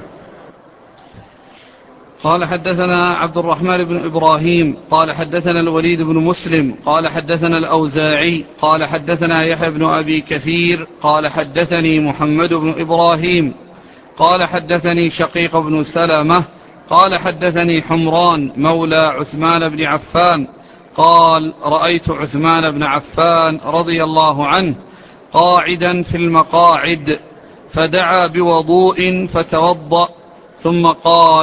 قال: حدثنا عبد الرحمن بن إبراهيم قال حدثنا الوليد بن مسلم قال حدثنا الأوزاعي قال حدثنا يحيى بن أبي كثير قال حدثني محمد بن إبراهيم قال حدثني شقيق بن سلمة قال حدثني حمران مولى عثمان بن عفان قال: رأيت عثمان بن عفان رضي الله عنه قاعدا في المقاعد فدعا بوضوء فتوضأ ثم قال: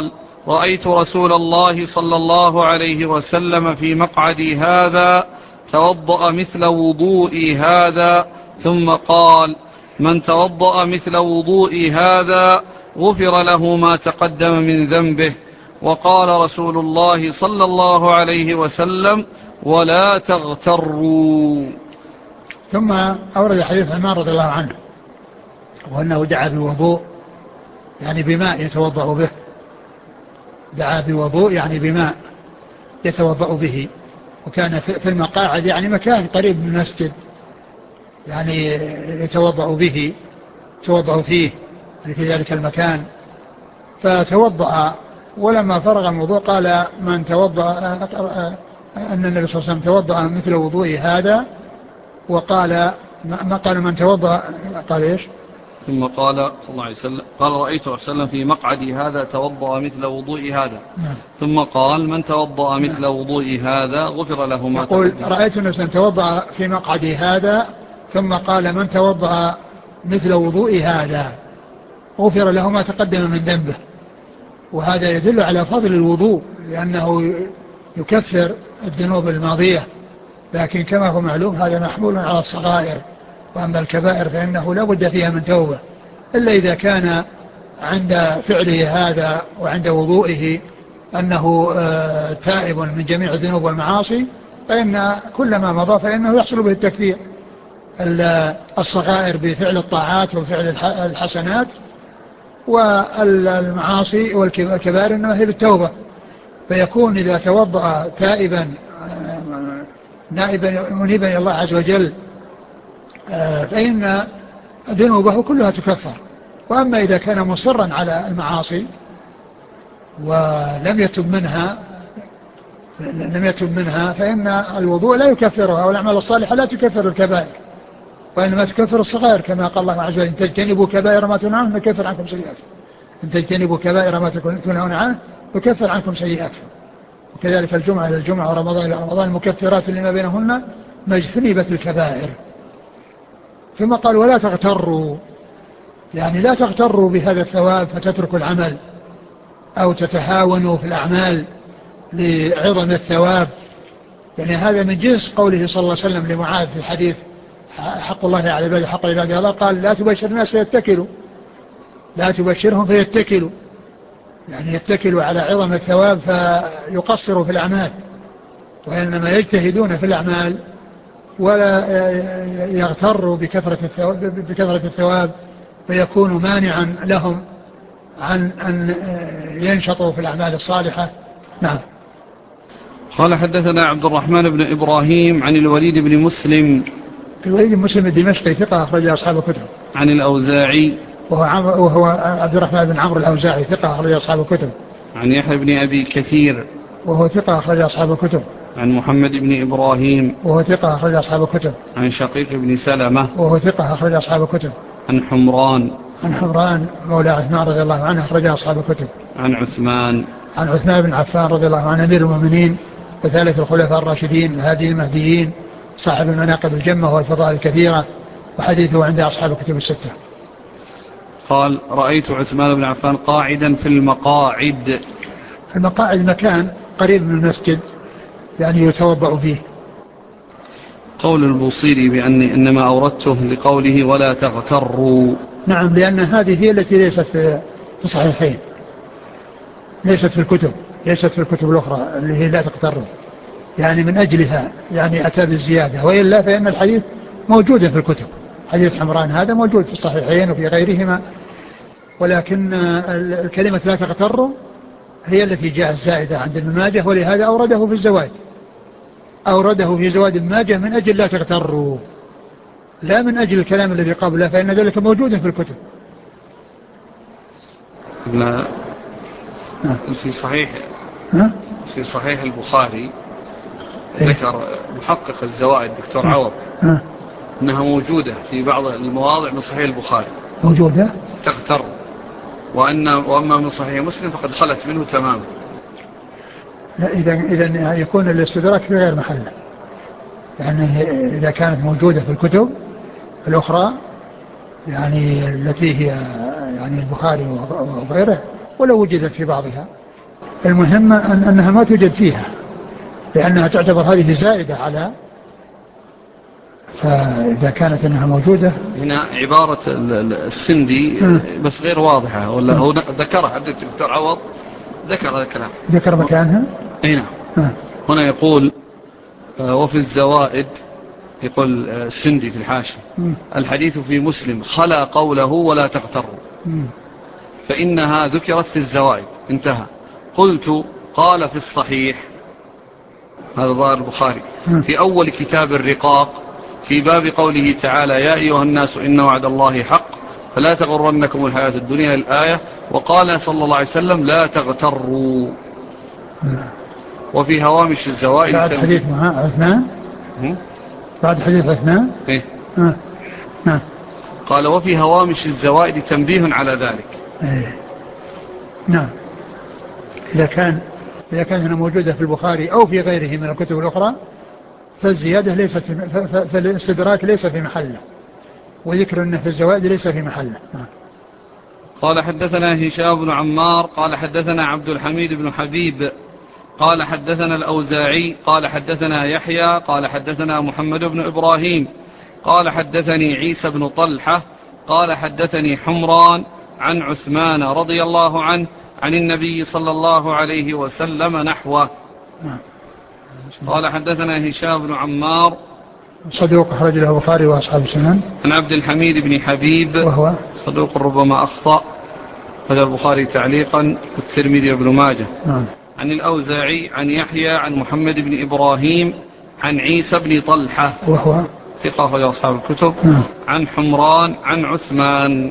رأيت رسول الله صلى الله عليه وسلم في مقعدي هذا توضأ مثل وضوئي هذا ثم قال من توضأ مثل وضوئي هذا غفر له ما تقدم من ذنبه. وقال رسول الله صلى الله عليه وسلم ولا تغتروا. ثم أورد حديث عمار رضي الله عنه وأنه دعا بوضوء يعني بماء يتوضأ به، دعا بوضوء يعني بماء يتوضأ به، وكان في المقاعد يعني مكان قريب من المسجد يعني يتوضأ به، يتوضأ فيه في ذلك المكان. فتوضأ ولما فرغ الوضوء قال من توضأ أن النبي صلى الله عليه وسلم توضأ مثل وضوء هذا، وقال ما قال من توضأ، قال إيش؟ ثم قال صلى الله عليه وسلم قال رأيت رسول الله في مقعدي هذا توضأ مثل وضوء هذا. ثم قال من توضأ مثل وضوء هذا غفر له ما يقول تقدم. رأيت النبي صلى الله عليه وسلم توضأ في مقعدي هذا ثم قال من توضأ مثل وضوء هذا غفر له ما تقدم من ذنبه. وهذا يدل على فضل الوضوء لأنه يكفر الذنوب الماضية، لكن كما هو معلوم هذا محمول على الصغائر، وأما الكبائر فإنه لا بد فيها من توبة، إلا إذا كان عند فعله هذا وعند وضوئه أنه تائب من جميع الذنوب والمعاصي، فإن كل ما مضى فإنه يحصل به التكفير. الصغائر بفعل الطاعات وفعل الحسنات، والمعاصي والكبائر إنما هي بالتوبة. فيكون إذا توضأ تائبا نائبا منيبا إلى الله عز وجل فإن ذنوبه كلها تكفر. وأما إذا كان مصرا على المعاصي ولم يتب منها فإن الوضوء لا يكفرها، والأعمال الصالحة لا تكفر الكبائر، وإنما تكفر الصغائر، كما قال الله عز وجل إن تجتنبوا كبائر ما تنهون عنه نكفر عنكم سيئاتكم، إن تجتنبوا كبائر ما تنهون عنه نكفر عنكم سيئاتكم. وكذلك الجمعة إلى الجمعة ورمضان إلى رمضان مكفرات لما بينهن ما اجتنبت الكبائر. ثم قال ولا تغتروا، يعني لا تغتروا بهذا الثواب فتتركوا العمل أو تتهاونوا في الأعمال لعظم الثواب. يعني هذا من جنس قوله صلى الله عليه وسلم لمعاذ في الحديث حق الله على العباد حق العباد الله، قال لا تبشر الناس فيتكلوا، لا تبشرهم فيتكلوا، يعني يتكلوا على عظم الثواب فيقصروا في الأعمال، وإنما يجتهدون في الأعمال ولا يغتروا بكثرة الثواب فيكون مانعا لهم عن أن ينشطوا في الأعمال الصالحة. نعم. قال حدثنا عبد الرحمن بن إبراهيم عن الوليد بن مسلم. الوليد بن مسلم الدمشقي ثقة أخرج أصحاب الكتب. عن الأوزاعي وهو عبد الرحمن بن عمرو الأوزاعي ثقة أخرج أصحاب الكتب. عن يحيى بن أبي كثير وهو ثقة أخرج أصحاب الكتب. عن محمد بن إبراهيم وهو ثقة أخرج أصحاب الكتب. عن شقيق بن سلمة وهو ثقة أخرج أصحاب الكتب. عن حمران مولى عثمان رضي الله عنه أخرج أصحاب الكتب. عن عثمان بن عفان رضي الله عنه أمير المؤمنين وثالث الخلفاء الراشدين الهادي المهديين صاحب المناقب الجمة والفضائل الكثيرة، وحديثه عند أصحاب الكتب الستة. قال رأيت عثمان بن عفان قاعدا في المقاعد. المقاعد مكان قريب من المسجد يعني يتوضأ فيه. قول البوصيري بأني إنما أوردته لقوله ولا تغتروا. نعم، لأن هذه هي التي ليست في الصحيحين، ليست في الكتب الأخرى اللي هي لا تغتروا، يعني من أجلها يعني أتى بالزيادة، وإلا فإن الحديث موجود في الكتب. حديث حمران هذا موجود في الصحيحين وفي غيرهما، ولكن الكلمة لا تغتروا هي التي جاءت زائدة عند ابن ماجه، ولهذا أورده في الزواج، أورده في زواج ابن ماجه من أجل لا تغتروا، لا من أجل الكلام الذي قبله، فإن ذلك موجود في الكتب. لا في صحيح البخاري ذكر محقق الزوائد دكتور عوض أنها موجودة في بعض المواضع من صحيح البخاري، موجودة تغتر، وأما من صحيح مسلم فقد خلت منه تماما. لا، إذا يكون الاستدراك في غير محله، يعني إذا كانت موجودة في الكتب الأخرى يعني التي هي يعني البخاري وغيره، ولو وجدت في بعضها المهم أنها ما توجد فيها، لأنها تعتبر هذه زائدة على، فإذا كانت أنها موجودة. هنا عبارة السندي بس غير واضحة، ولا هو ذكرها الدكتور عوض ذكر هذا الكلام، ذكر مكانها. أي نعم. هنا يقول وفي الزوائد، يقول السندي في الحاشية: الحديث في مسلم خلا قوله ولا تغتروا، فإنها ذكرت في الزوائد، انتهى. قلت: قال في الصحيح، هذا ظاهر البخاري، في أول كتاب الرقاق في باب قوله تعالى: يا أيها الناس إن وعد الله حق فلا تغرنكم الحياة الدنيا، الآية. وقال صلى الله عليه وسلم: لا تغتروا. وفي هوامش الزوائد بعد حديث عثمان، بعد حديث عثمان إيه؟ قال: وفي هوامش الزوائد تنبيه على ذلك. إيه؟ نعم. إذا كانت هنا موجودة في البخاري أو في غيره من الكتب الأخرى فالزيادة ليست فالاستدراك ليس في محله، وذكر أنه في الزوائد ليس في محله. قال: حدثنا هشام بن عمار قال حدثنا عبد الحميد بن حبيب قال حدثنا الأوزاعي قال حدثنا يحيى قال حدثنا محمد بن إبراهيم قال حدثني عيسى بن طلحة قال حدثني حمران عن عثمان رضي الله عنه عن النبي صلى الله عليه وسلم نحوه. قال: حدثنا هشام بن عمار صدوق أخرج له البخاري وأصحاب السنن. عن عبد الحميد بن حبيب وهو صدوق ربما أخطأ، هذا البخاري تعليقا والترمذي وابن ماجه. عن الأوزاعي عن يحيى عن محمد بن إبراهيم عن عيسى بن طلحة وهو ثقة أخرج أصحاب الكتب. عن حمران عن عثمان.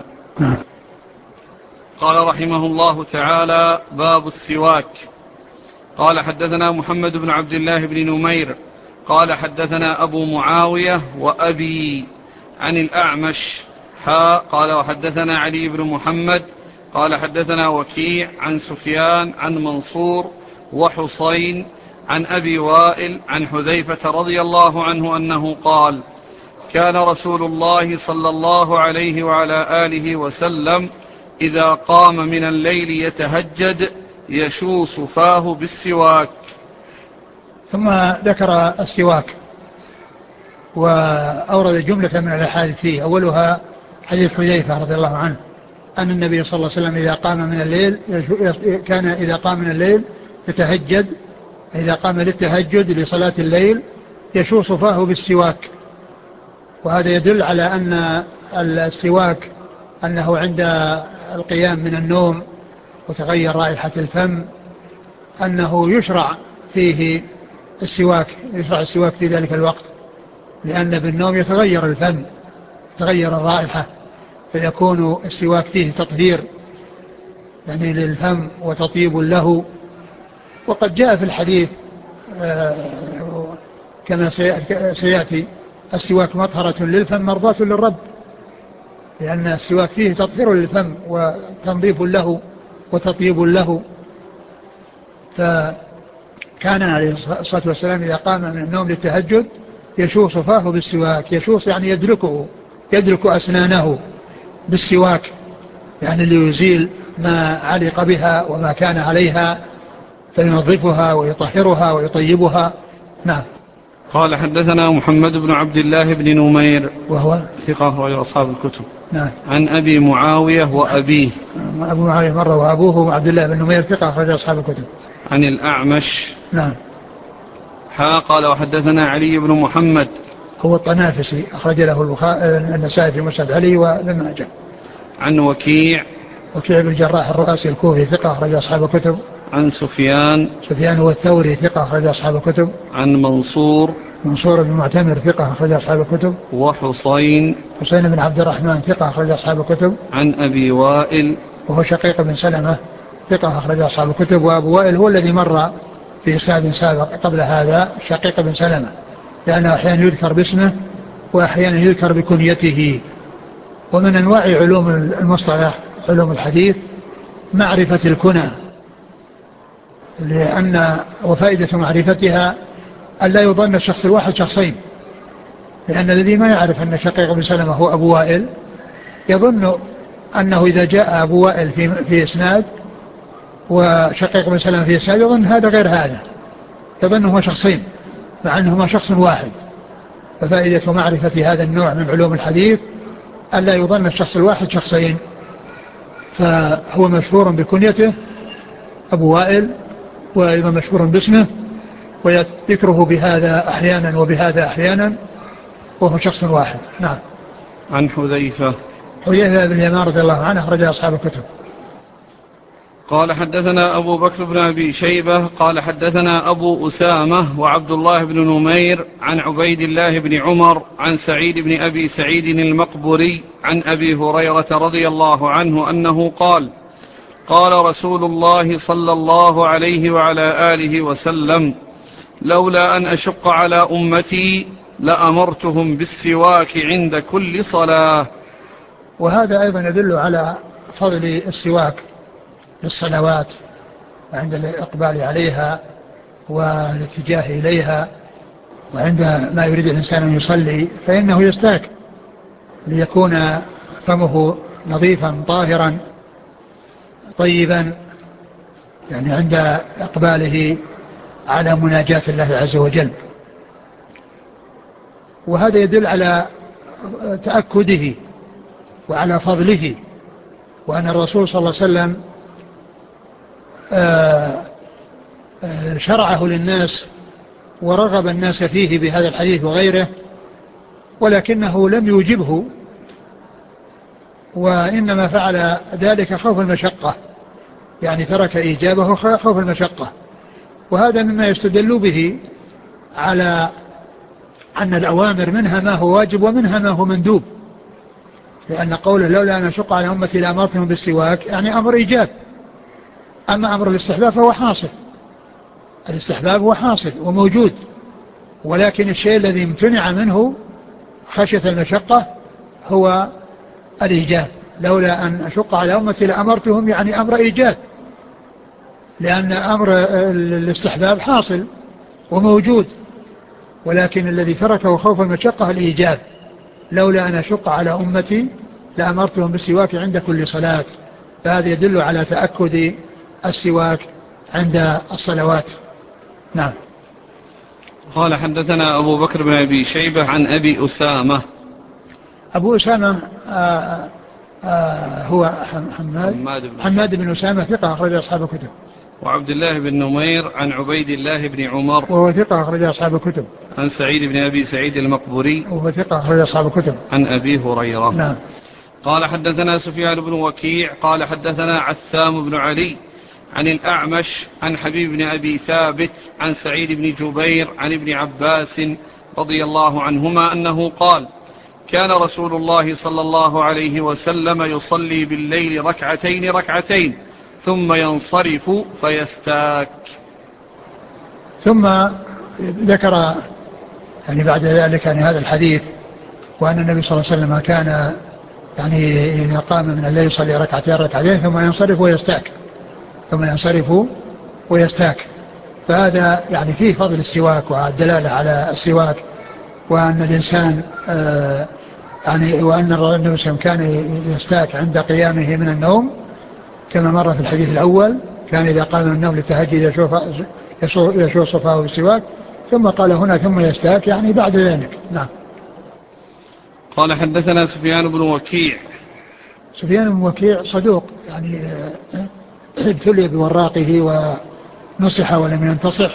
قال رحمه الله تعالى: باب السواك. قال: حدثنا محمد بن عبد الله بن نمير قال حدثنا أبو معاوية وأبي عن الأعمش قال: وحدثنا علي بن محمد قال حدثنا وكيع عن سفيان عن منصور وحصين عن أبي وائل عن حذيفة رضي الله عنه أنه قال: كان رسول الله صلى الله عليه وعلى آله وسلم إذا قام من الليل يتهجد يشوص فاه بالسواك. ثم ذكر السواك وأورد جملة من الأحاديث فيه، أولها حديث حذيفة رضي الله عنه أن النبي صلى الله عليه وسلم إذا قام من الليل كان إذا قام من الليل يتهجد، إذا قام للتهجد لصلاة الليل يشوص فاه بالسواك. وهذا يدل على أن السواك أنه عند القيام من النوم وتغير رائحة الفم أنه يشرع فيه السواك، يشرع السواك في ذلك الوقت، لأن بالنوم يتغير الفم، تغير الرائحة، فيكون السواك فيه تطهير يعني للفم وتطيب له. وقد جاء في الحديث كما سيأتي: السواك مطهرة للفم مرضاة للرب، لأن السواك فيه تطهير للفم وتنظيف له وتطيب له. فكان عليه الصلاة والسلام إذا قام من النوم للتهجد يشوص فاه بالسواك، يشوص يعني يدرك أسنانه بالسواك، يعني ليزيل ما علق بها وما كان عليها فينظفها ويطهرها ويطيبها. نعم. قال: حدثنا محمد بن عبد الله بن نمير وهو ثقة أخرج أصحاب الكتب. نعم. عن أبي معاوية وأبيه. أبو معاوية مرة وأبوه عبد الله بن نمير ثقة أخرج أصحاب الكتب. عن الأعمش. نعم. قال: وحدثنا علي بن محمد هو الطنافسي أخرج له النسائي في مسند علي وابن ماجه. عن وكيع بن الجراح الرؤاسي الكوفي ثقة أخرج أصحاب الكتب. عن سفيان هو الثوري ثقة أخرج أصحاب الكتب. عن منصور بن معتمر ثقة أخرج أصحاب الكتب. وحصين بن عبد الرحمن ثقة أخرج أصحاب الكتب. عن أبي وائل وهو شقيق بن سلمة ثقة أخرج أصحاب الكتب. وأبو وائل هو الذي مر في إسناد سابق قبل هذا، شقيق بن سلمة، لأنه أحيانا يذكر باسمه وأحيانا يذكر بكنيته. ومن أنواع علوم المصطلح علوم الحديث معرفة الكنى، لأن وفائدة معرفتها ألا يظن الشخص الواحد شخصين، لأن الذي ما يعرف أن شقيق بن سلمة هو أبو وائل يظن أنه إذا جاء أبو وائل في إسناد وشقيق بن سلمة في إسناد يظن هذا غير هذا، يظنهما شخصين مع أنهما شخص واحد. ففائدة معرفة هذا النوع من علوم الحديث ألا يظن الشخص الواحد شخصين. فهو مشهور بكنيته أبو وائل، وأيضا مشهور باسمه، ويذكره بهذا أحيانا وبهذا أحيانا، وهو شخص واحد. نعم. عن حذيفة بن اليمان رضي الله عنه أخرج أصحاب الكتب. قال حدثنا أبو بكر بن أبي شيبة قال حدثنا أبو أسامة وعبد الله بن نمير عن عبيد الله بن عمر عن سعيد بن أبي سعيد المقبري عن أبي هريرة رضي الله عنه أنه قال قال رسول الله صلى الله عليه وعلى آله وسلم لولا أن أشق على أمتي لأمرتهم بالسواك عند كل صلاة. وهذا أيضا يدل على فضل السواك للصلوات وعند الإقبال عليها والاتجاه إليها، وعند ما يريد الإنسان أن يصلي فإنه يستاك ليكون فمه نظيفا طاهرا طيبا، يعني عند إقباله على مناجاة الله عز وجل. وهذا يدل على تأكده وعلى فضله، وأن الرسول صلى الله عليه وسلم شرعه للناس ورغب الناس فيه بهذا الحديث وغيره، ولكنه لم يوجبه، وإنما فعل ذلك خوف المشقة، يعني ترك إيجابه خوف المشقة. وهذا مما يستدل به على أن الأوامر منها ما هو واجب ومنها ما هو مندوب، لأن قوله لولا أن أشق على أمتي لأمرتهم بالسواك يعني أمر إيجاب. أما أمر الاستحباب فهو حاصل، الاستحباب هو حاصل وموجود، ولكن الشيء الذي امتنع منه خشية المشقة هو الإيجاب. لولا أن أشق على أمتي لأمرتهم يعني أمر إيجاب، لأن أمر الاستحباب حاصل وموجود، ولكن الذي تركه خوف المشقة الإيجاب. لولا أن أشق على أمتي لأمرتهم بالسواك عند كل صلاة. فهذا يدل على تأكد السواك عند الصلوات. نعم. قال حدثنا أبو بكر بن أبي شيبة عن أبي أسامة. أبو أسامة هو حماد بن أسامة ثقة أخرج أصحاب الكتب. وعبد الله بن نمير عن عبيد الله بن عمر وهو ثقة أخرج أصحاب الكتب. عن سعيد بن أبي سعيد المقبري وهو ثقة أخرج أصحاب الكتب. عن أبي هريرة. نعم. قال حدثنا سفيان بن وكيع قال حدثنا عثام بن علي عن الأعمش عن حبيب بن أبي ثابت عن سعيد بن جبير عن ابن عباس رضي الله عنهما أنه قال كان رسول الله صلى الله عليه وسلم يصلي بالليل ركعتين ثم ينصرف فيستاك. ثم ذكر يعني بعد ذلك يعني هذا الحديث، وأن النبي صلى الله عليه وسلم كان يعني إذا قام من الليل يصلي ركعتين ثم ينصرف ويستاك. فهذا يعني فيه فضل السواك والدلالة على السواك، وأن الإنسان يعني وأن النبي صلى الله عليه وسلم كان يستاك عند قيامه من النوم كما مر في الحديث الأول، كان إذا قام من النوم للتهجد يشوف صفاه بالسواك، ثم قال هنا ثم يستاك يعني بعد ذلك. نعم. قال حدثنا سفيان بن وكيع. سفيان بن وكيع صدوق يعني ابتلي بوراقه ونصح ولم ينتصح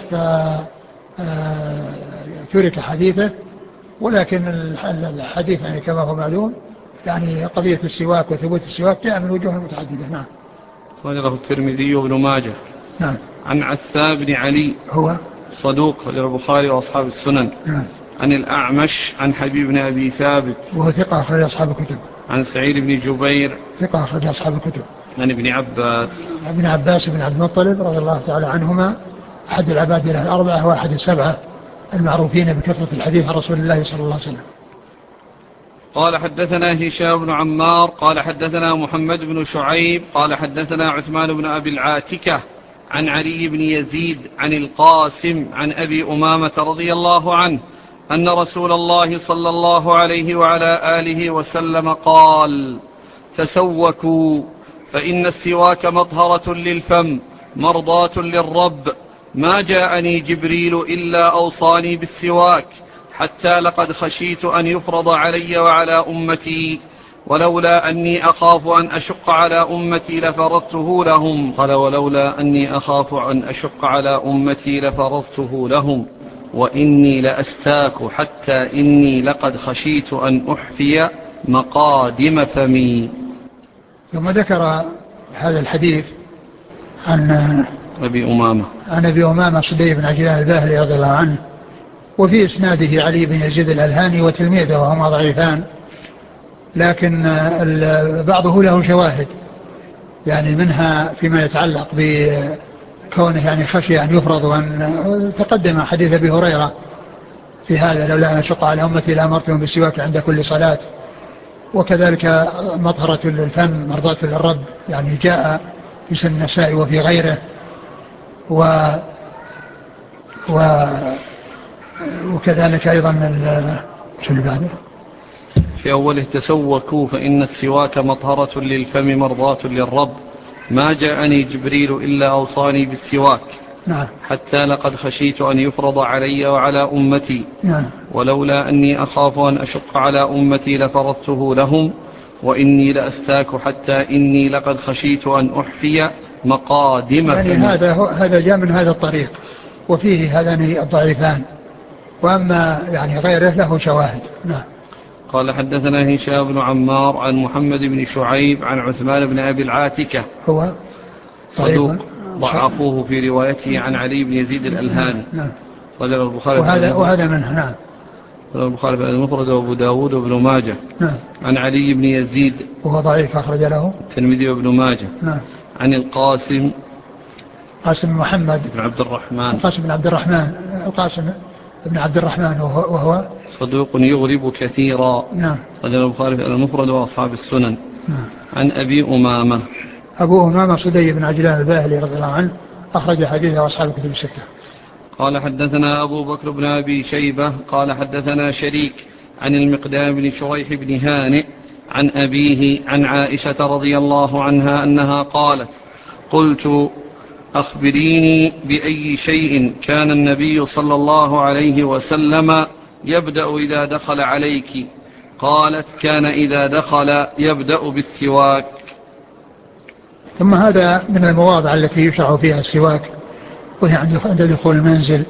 فترك حديثه، ولكن الحديث يعني كما هو معلوم يعني قضية السواك وثبوت السواك جاء من وجوه متعددة. نعم. وله الترمذي وابن ماجه. نعم. عن عثام بن علي هو صدوق للبخاري وأصحاب السنن. نعم. عن الأعمش عن حبيب بن أبي ثابت وهو ثقة أخرج أصحاب الكتب. عن سعيد بن جبير ثقة أخرج أصحاب الكتب. عن ابن عباس بن عبد المطلب رضي الله تعالى عنهما، أحد العبادلة الأربعة وأحد السبعة المعروفين بكثرة الحديث عن رسول الله صلى الله عليه وسلم. قال حدثنا هشام بن عمار قال حدثنا محمد بن شعيب قال حدثنا عثمان بن أبي العاتكة عن علي بن يزيد عن القاسم عن أبي أمامة رضي الله عنه أن رسول الله صلى الله عليه وعلى آله وسلم قال تسوكوا فإن السواك مطهرة للفم مرضاة للرب. ما جاءني جبريل إلا أوصاني بالسواك حتى لقد خشيت أن يفرض علي وعلى أمتي، ولولا أني أخاف أن أشق على أمتي لفرضته لهم. قال ولولا أني أخاف أن أشق على أمتي لفرضته لهم وإني لأستاك حتى إني لقد خشيت أن أحفي مقادم فمي. ثم ذكر هذا الحديث عن أبي أمامة صدي بن عجلان الباهلي رضي الله عنه، وفي إسناده علي بن يزيد الألهاني وتلميذه وهما ضعيفان، لكن بعضه له شواهد، يعني منها فيما يتعلق بكونه يعني خشي أن يفرض، وأن تقدم حديث أبي هريرة في هذا لولا أن أشق على أمتي لأمرتهم بالسواك عند كل صلاة. وكذلك مطهرة للفم مرضاة للرب، يعني جاء في سنن النسائي وفي غيره. وكذلك أيضا شو اللي بعده في أوله تسوكوا فإن السواك مطهرة للفم مرضاة للرب. ما جاءني جبريل إلا أوصاني بالسواك. نعم. حتى لقد خشيت أن يفرض علي وعلى أمتي. نعم. ولولا أني أخاف أن أشق على أمتي لفرضته لهم وإني لأستاك حتى إني لقد خشيت أن أحفي مقادم يعني فمي. هذا جاء من هذا الطريق وفيه هذان الضعيفان، وأما يعني غيره له شواهد. نعم. قال حدثنا هشام بن عمار عن محمد بن شعيب عن عثمان بن أبي العاتكة هو صدوق ضعفوه في روايته عن علي بن يزيد الألهاني. نعم. وهذا منه. نعم. البخاري في المفرد وابو داود وابن ماجه. نعم. عن علي بن يزيد وهو ضعيف أخرج له الترمذي وابن ماجه. نعم. عن القاسم محمد بن عبد الرحمن القاسم بن عبد الرحمن وهو صدوق يغرب كثيرا. نعم. رجل البخاري في المفرد وأصحاب السنن. نعم. عن أبي أمامة أبو أمامة صدي بن عجلان الباهلي رضي الله عنه أخرج حديثه أصحاب الكتب الستة. قال حدثنا أبو بكر بن أبي شيبة قال حدثنا شريك عن المقدام بن شريح بن هانئ عن أبيه عن عائشة رضي الله عنها أنها قالت قلت أخبريني بأي شيء كان النبي صلى الله عليه وسلم يبدأ إذا دخل عليك؟ قالت كان إذا دخل يبدأ بالسواك. ثم هذا من المواضع التي يشرع فيها السواك، وهي عند دخول المنزل،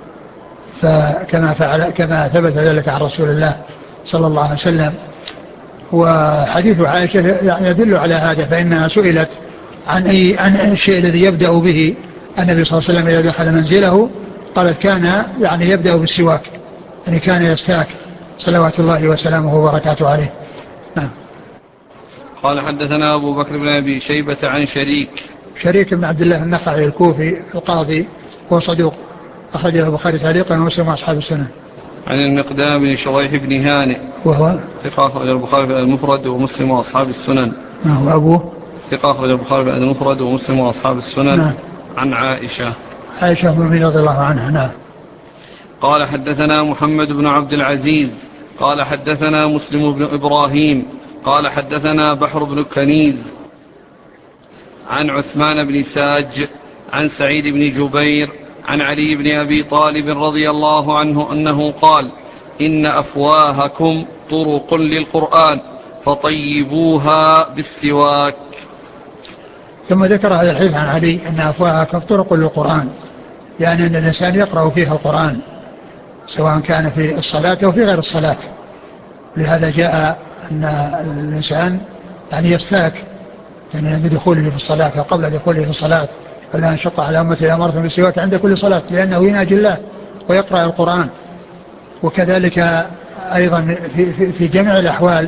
كما ثبت ذلك عن رسول الله صلى الله عليه وسلم. وحديث عائشة يعني يدل على هذا، فإنها سئلت عن الشيء الذي يبدأ به النبي صلى الله عليه وسلم إذا دخل منزله، قالت كان يعني يبدأ بالسواك، يعني كان يستاك صلوات الله وسلامه وبركاته عليه. نعم. قال حدثنا أبو بكر بن أبي شيبة عن شريك بن عبد الله النخعي الكوفي القاضي، هو صدوق أخرجه البخاري تعليقا ومسلم وأصحاب السنن. عن المقدام بن شريح بن هانئ وهو ثقة أخرج البخاري في المفرد ومسلم وأصحاب السنن. وأبوه ثقة أخرج البخاري في المفرد ومسلم وأصحاب السنن. نعم. عن عائشة بن رضي الله عنها. نعم. قال حدثنا محمد بن عبد العزيز قال حدثنا مسلم بن إبراهيم قال حدثنا بحر بن كنيز عن عثمان بن ساج عن سعيد بن جبير عن علي بن أبي طالب رضي الله عنه أنه قال إن أفواهكم طرق للقرآن فطيبوها بالسواك. ثم ذكر هذا الحديث عن علي أن أفواهكم طرق للقرآن، يعني أن الإنسان يقرأ فيها القرآن سواء كان في الصلاة أو في غير الصلاة. لهذا جاء أن الإنسان يعني يستاك يعني عند دخوله في الصلاة أو قبل دخوله في الصلاة، فلا أنشق على أمتي أمرتهم بالسواك عند كل صلاة، لأنه يناجي الله ويقرأ القرآن. وكذلك أيضا في جميع الأحوال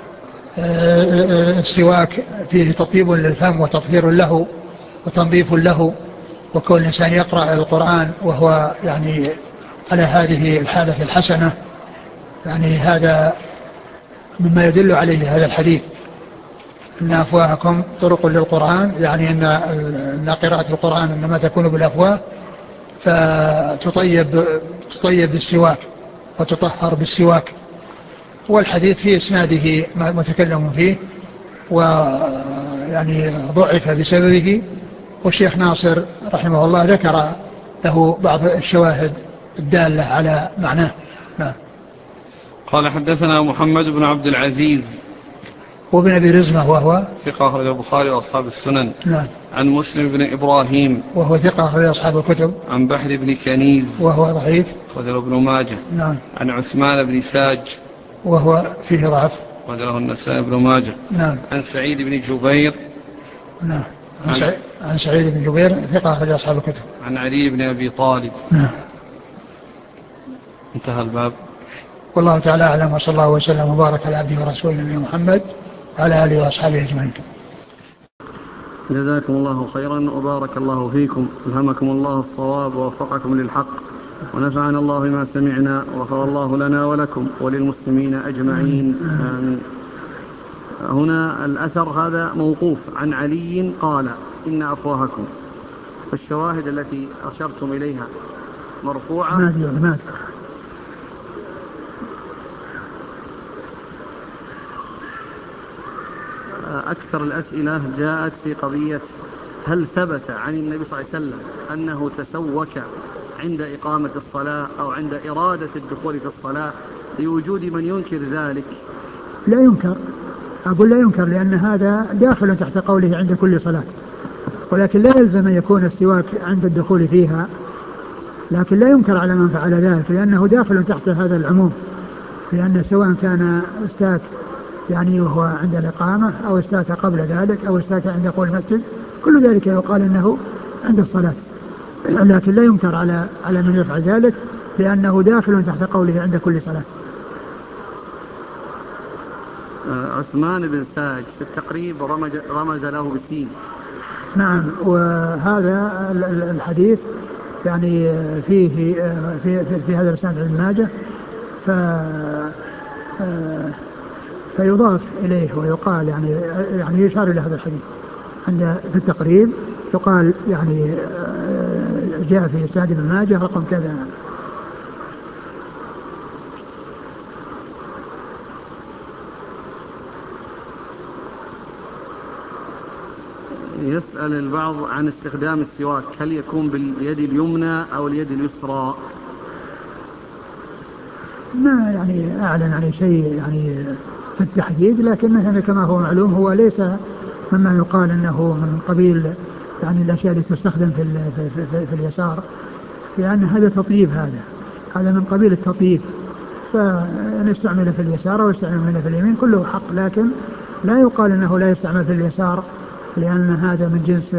السواك فيه تطيب للفم وتطهير له وتنظيف له، وكل الإنسان يقرأ القرآن وهو يعني على هذه الحالة الحسنة، يعني هذا مما يدل عليه هذا الحديث أن أفواهكم طرق للقرآن، يعني أن قراءة القرآن إنما تكون بالأفواه، فتطيب بالسواك وتطهر بالسواك. والحديث في إسناده متكلم فيه ويعني ضعف بسببه، والشيخ ناصر رحمه الله ذكر له بعض الشواهد الدالة على معناه. نعم. قال حدثنا محمد بن عبد العزيز وابن أبي رزمة وهو ثقة أخرج البخاري وأصحاب السنن. نعم. عن مسلم بن إبراهيم وهو ثقة أخرج أصحاب الكتب. عن بحر بن كنيز وهو ضعيف أخرج ابن ماجه. نعم. عن عثمان بن ساج وهو فيه ضعف أخرج له النسائي بن ماجه. نعم. عن سعيد بن جبير نعم. عن سعيد بن جبير ثقة أخرج أصحاب الكتب. عن علي بن أبي طالب. نعم. انتهى الباب. والله تعالى أعلم، وصلى الله وسلم وبارك على عبده ورسوله نبينا محمد وعلى آله وأصحابه أجمعين. جزاكم الله خيرا وبارك الله فيكم، ألهمكم الله الصواب ووفقكم للحق، ونفعنا الله بما سمعنا، وغفر الله لنا ولكم وللمسلمين أجمعين، آمين. هنا الأثر هذا موقوف عن علي قال إن أفواهكم، فالشواهد التي أشرتم إليها مرفوعة. أكثر الأسئلة جاءت في قضية هل ثبت عن النبي صلى الله عليه وسلم أنه تسوك عند إقامة الصلاة أو عند إرادة الدخول في الصلاة، لوجود من ينكر ذلك. لا ينكر، أقول لا ينكر، لأن هذا داخل تحت قوله عند كل صلاة، ولكن لا يلزم أن يكون السواك عند الدخول فيها، لكن لا ينكر على من فعل ذلك، لأنه داخل تحت هذا العموم، لأن سواء كان استاك يعني وهو عند الإقامة أو استاك قبل ذلك أو استاك عند دخول المسجد، كل ذلك يقال أنه عند الصلاة، لكن لا ينكر على من يفعل ذلك، لأنه داخل تحت قوله عند كل صلاة. عثمان بن ساج في التقريب رمز له بالسين. نعم. وهذا الحديث يعني فيه في هذا الإسناد ابن ماجه، فيضاف إليه ويقال يعني يشار إلى هذا الحديث عند في التقريب، يقال يعني جاء في إسناد ابن ماجه رقم كذا. يسأل البعض عن استخدام السواك، هل يكون باليد اليمنى أو اليد اليسرى؟ ما يعني أعلن عن شيء يعني في التحديد، لكنه كما هو معلوم هو ليس مما يقال أنه من قبيل يعني الأشياء التي تستخدم في اليسار، لأن هذا تطييب، هذا من قبيل التطييب، فإن استعمل في اليسار أو استعمل في اليمين كله حق، لكن لا يقال أنه لا يستعمل في اليسار، لأن هذا من جنس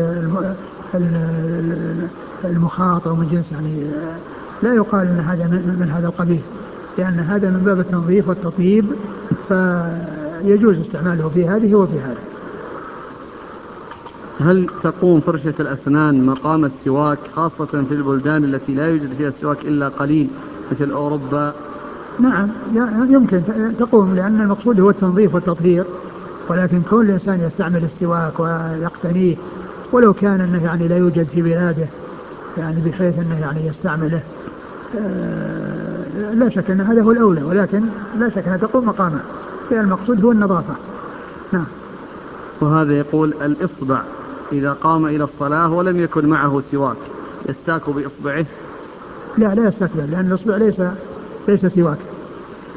المخاط أو من جنس يعني لا يقال أن هذا من هذا القبيل، لأن هذا من باب التنظيف والتطييب، فيجوز استعماله في هذه وفي هذه. هل تقوم فرشة الأسنان مقام السواك، خاصة في البلدان التي لا يوجد فيها السواك إلا قليل مثل أوروبا؟ نعم يمكن تقوم، لأن المقصود هو التنظيف والتطهير، ولكن كل إنسان يستعمل السواك ويقتنيه ولو كان أنه يعني لا يوجد في بلاده، يعني بحيث أنه يعني يستعمله، لا شك أن هذا هو الأولى، ولكن لا شك أن تقوم مقامه، لأن المقصود هو النظافة. نعم. وهذا يقول الإصبع إذا قام إلى الصلاة ولم يكن معه سواك يستاك بإصبعه؟ لا يستكبر، لأن الإصبع ليس سواك.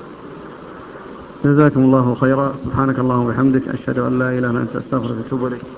جزاكم الله خيرا، سبحانك اللهم وبحمدك، أشهد أن لا إله إلا أنت، أستغفرك وأتوب إليك.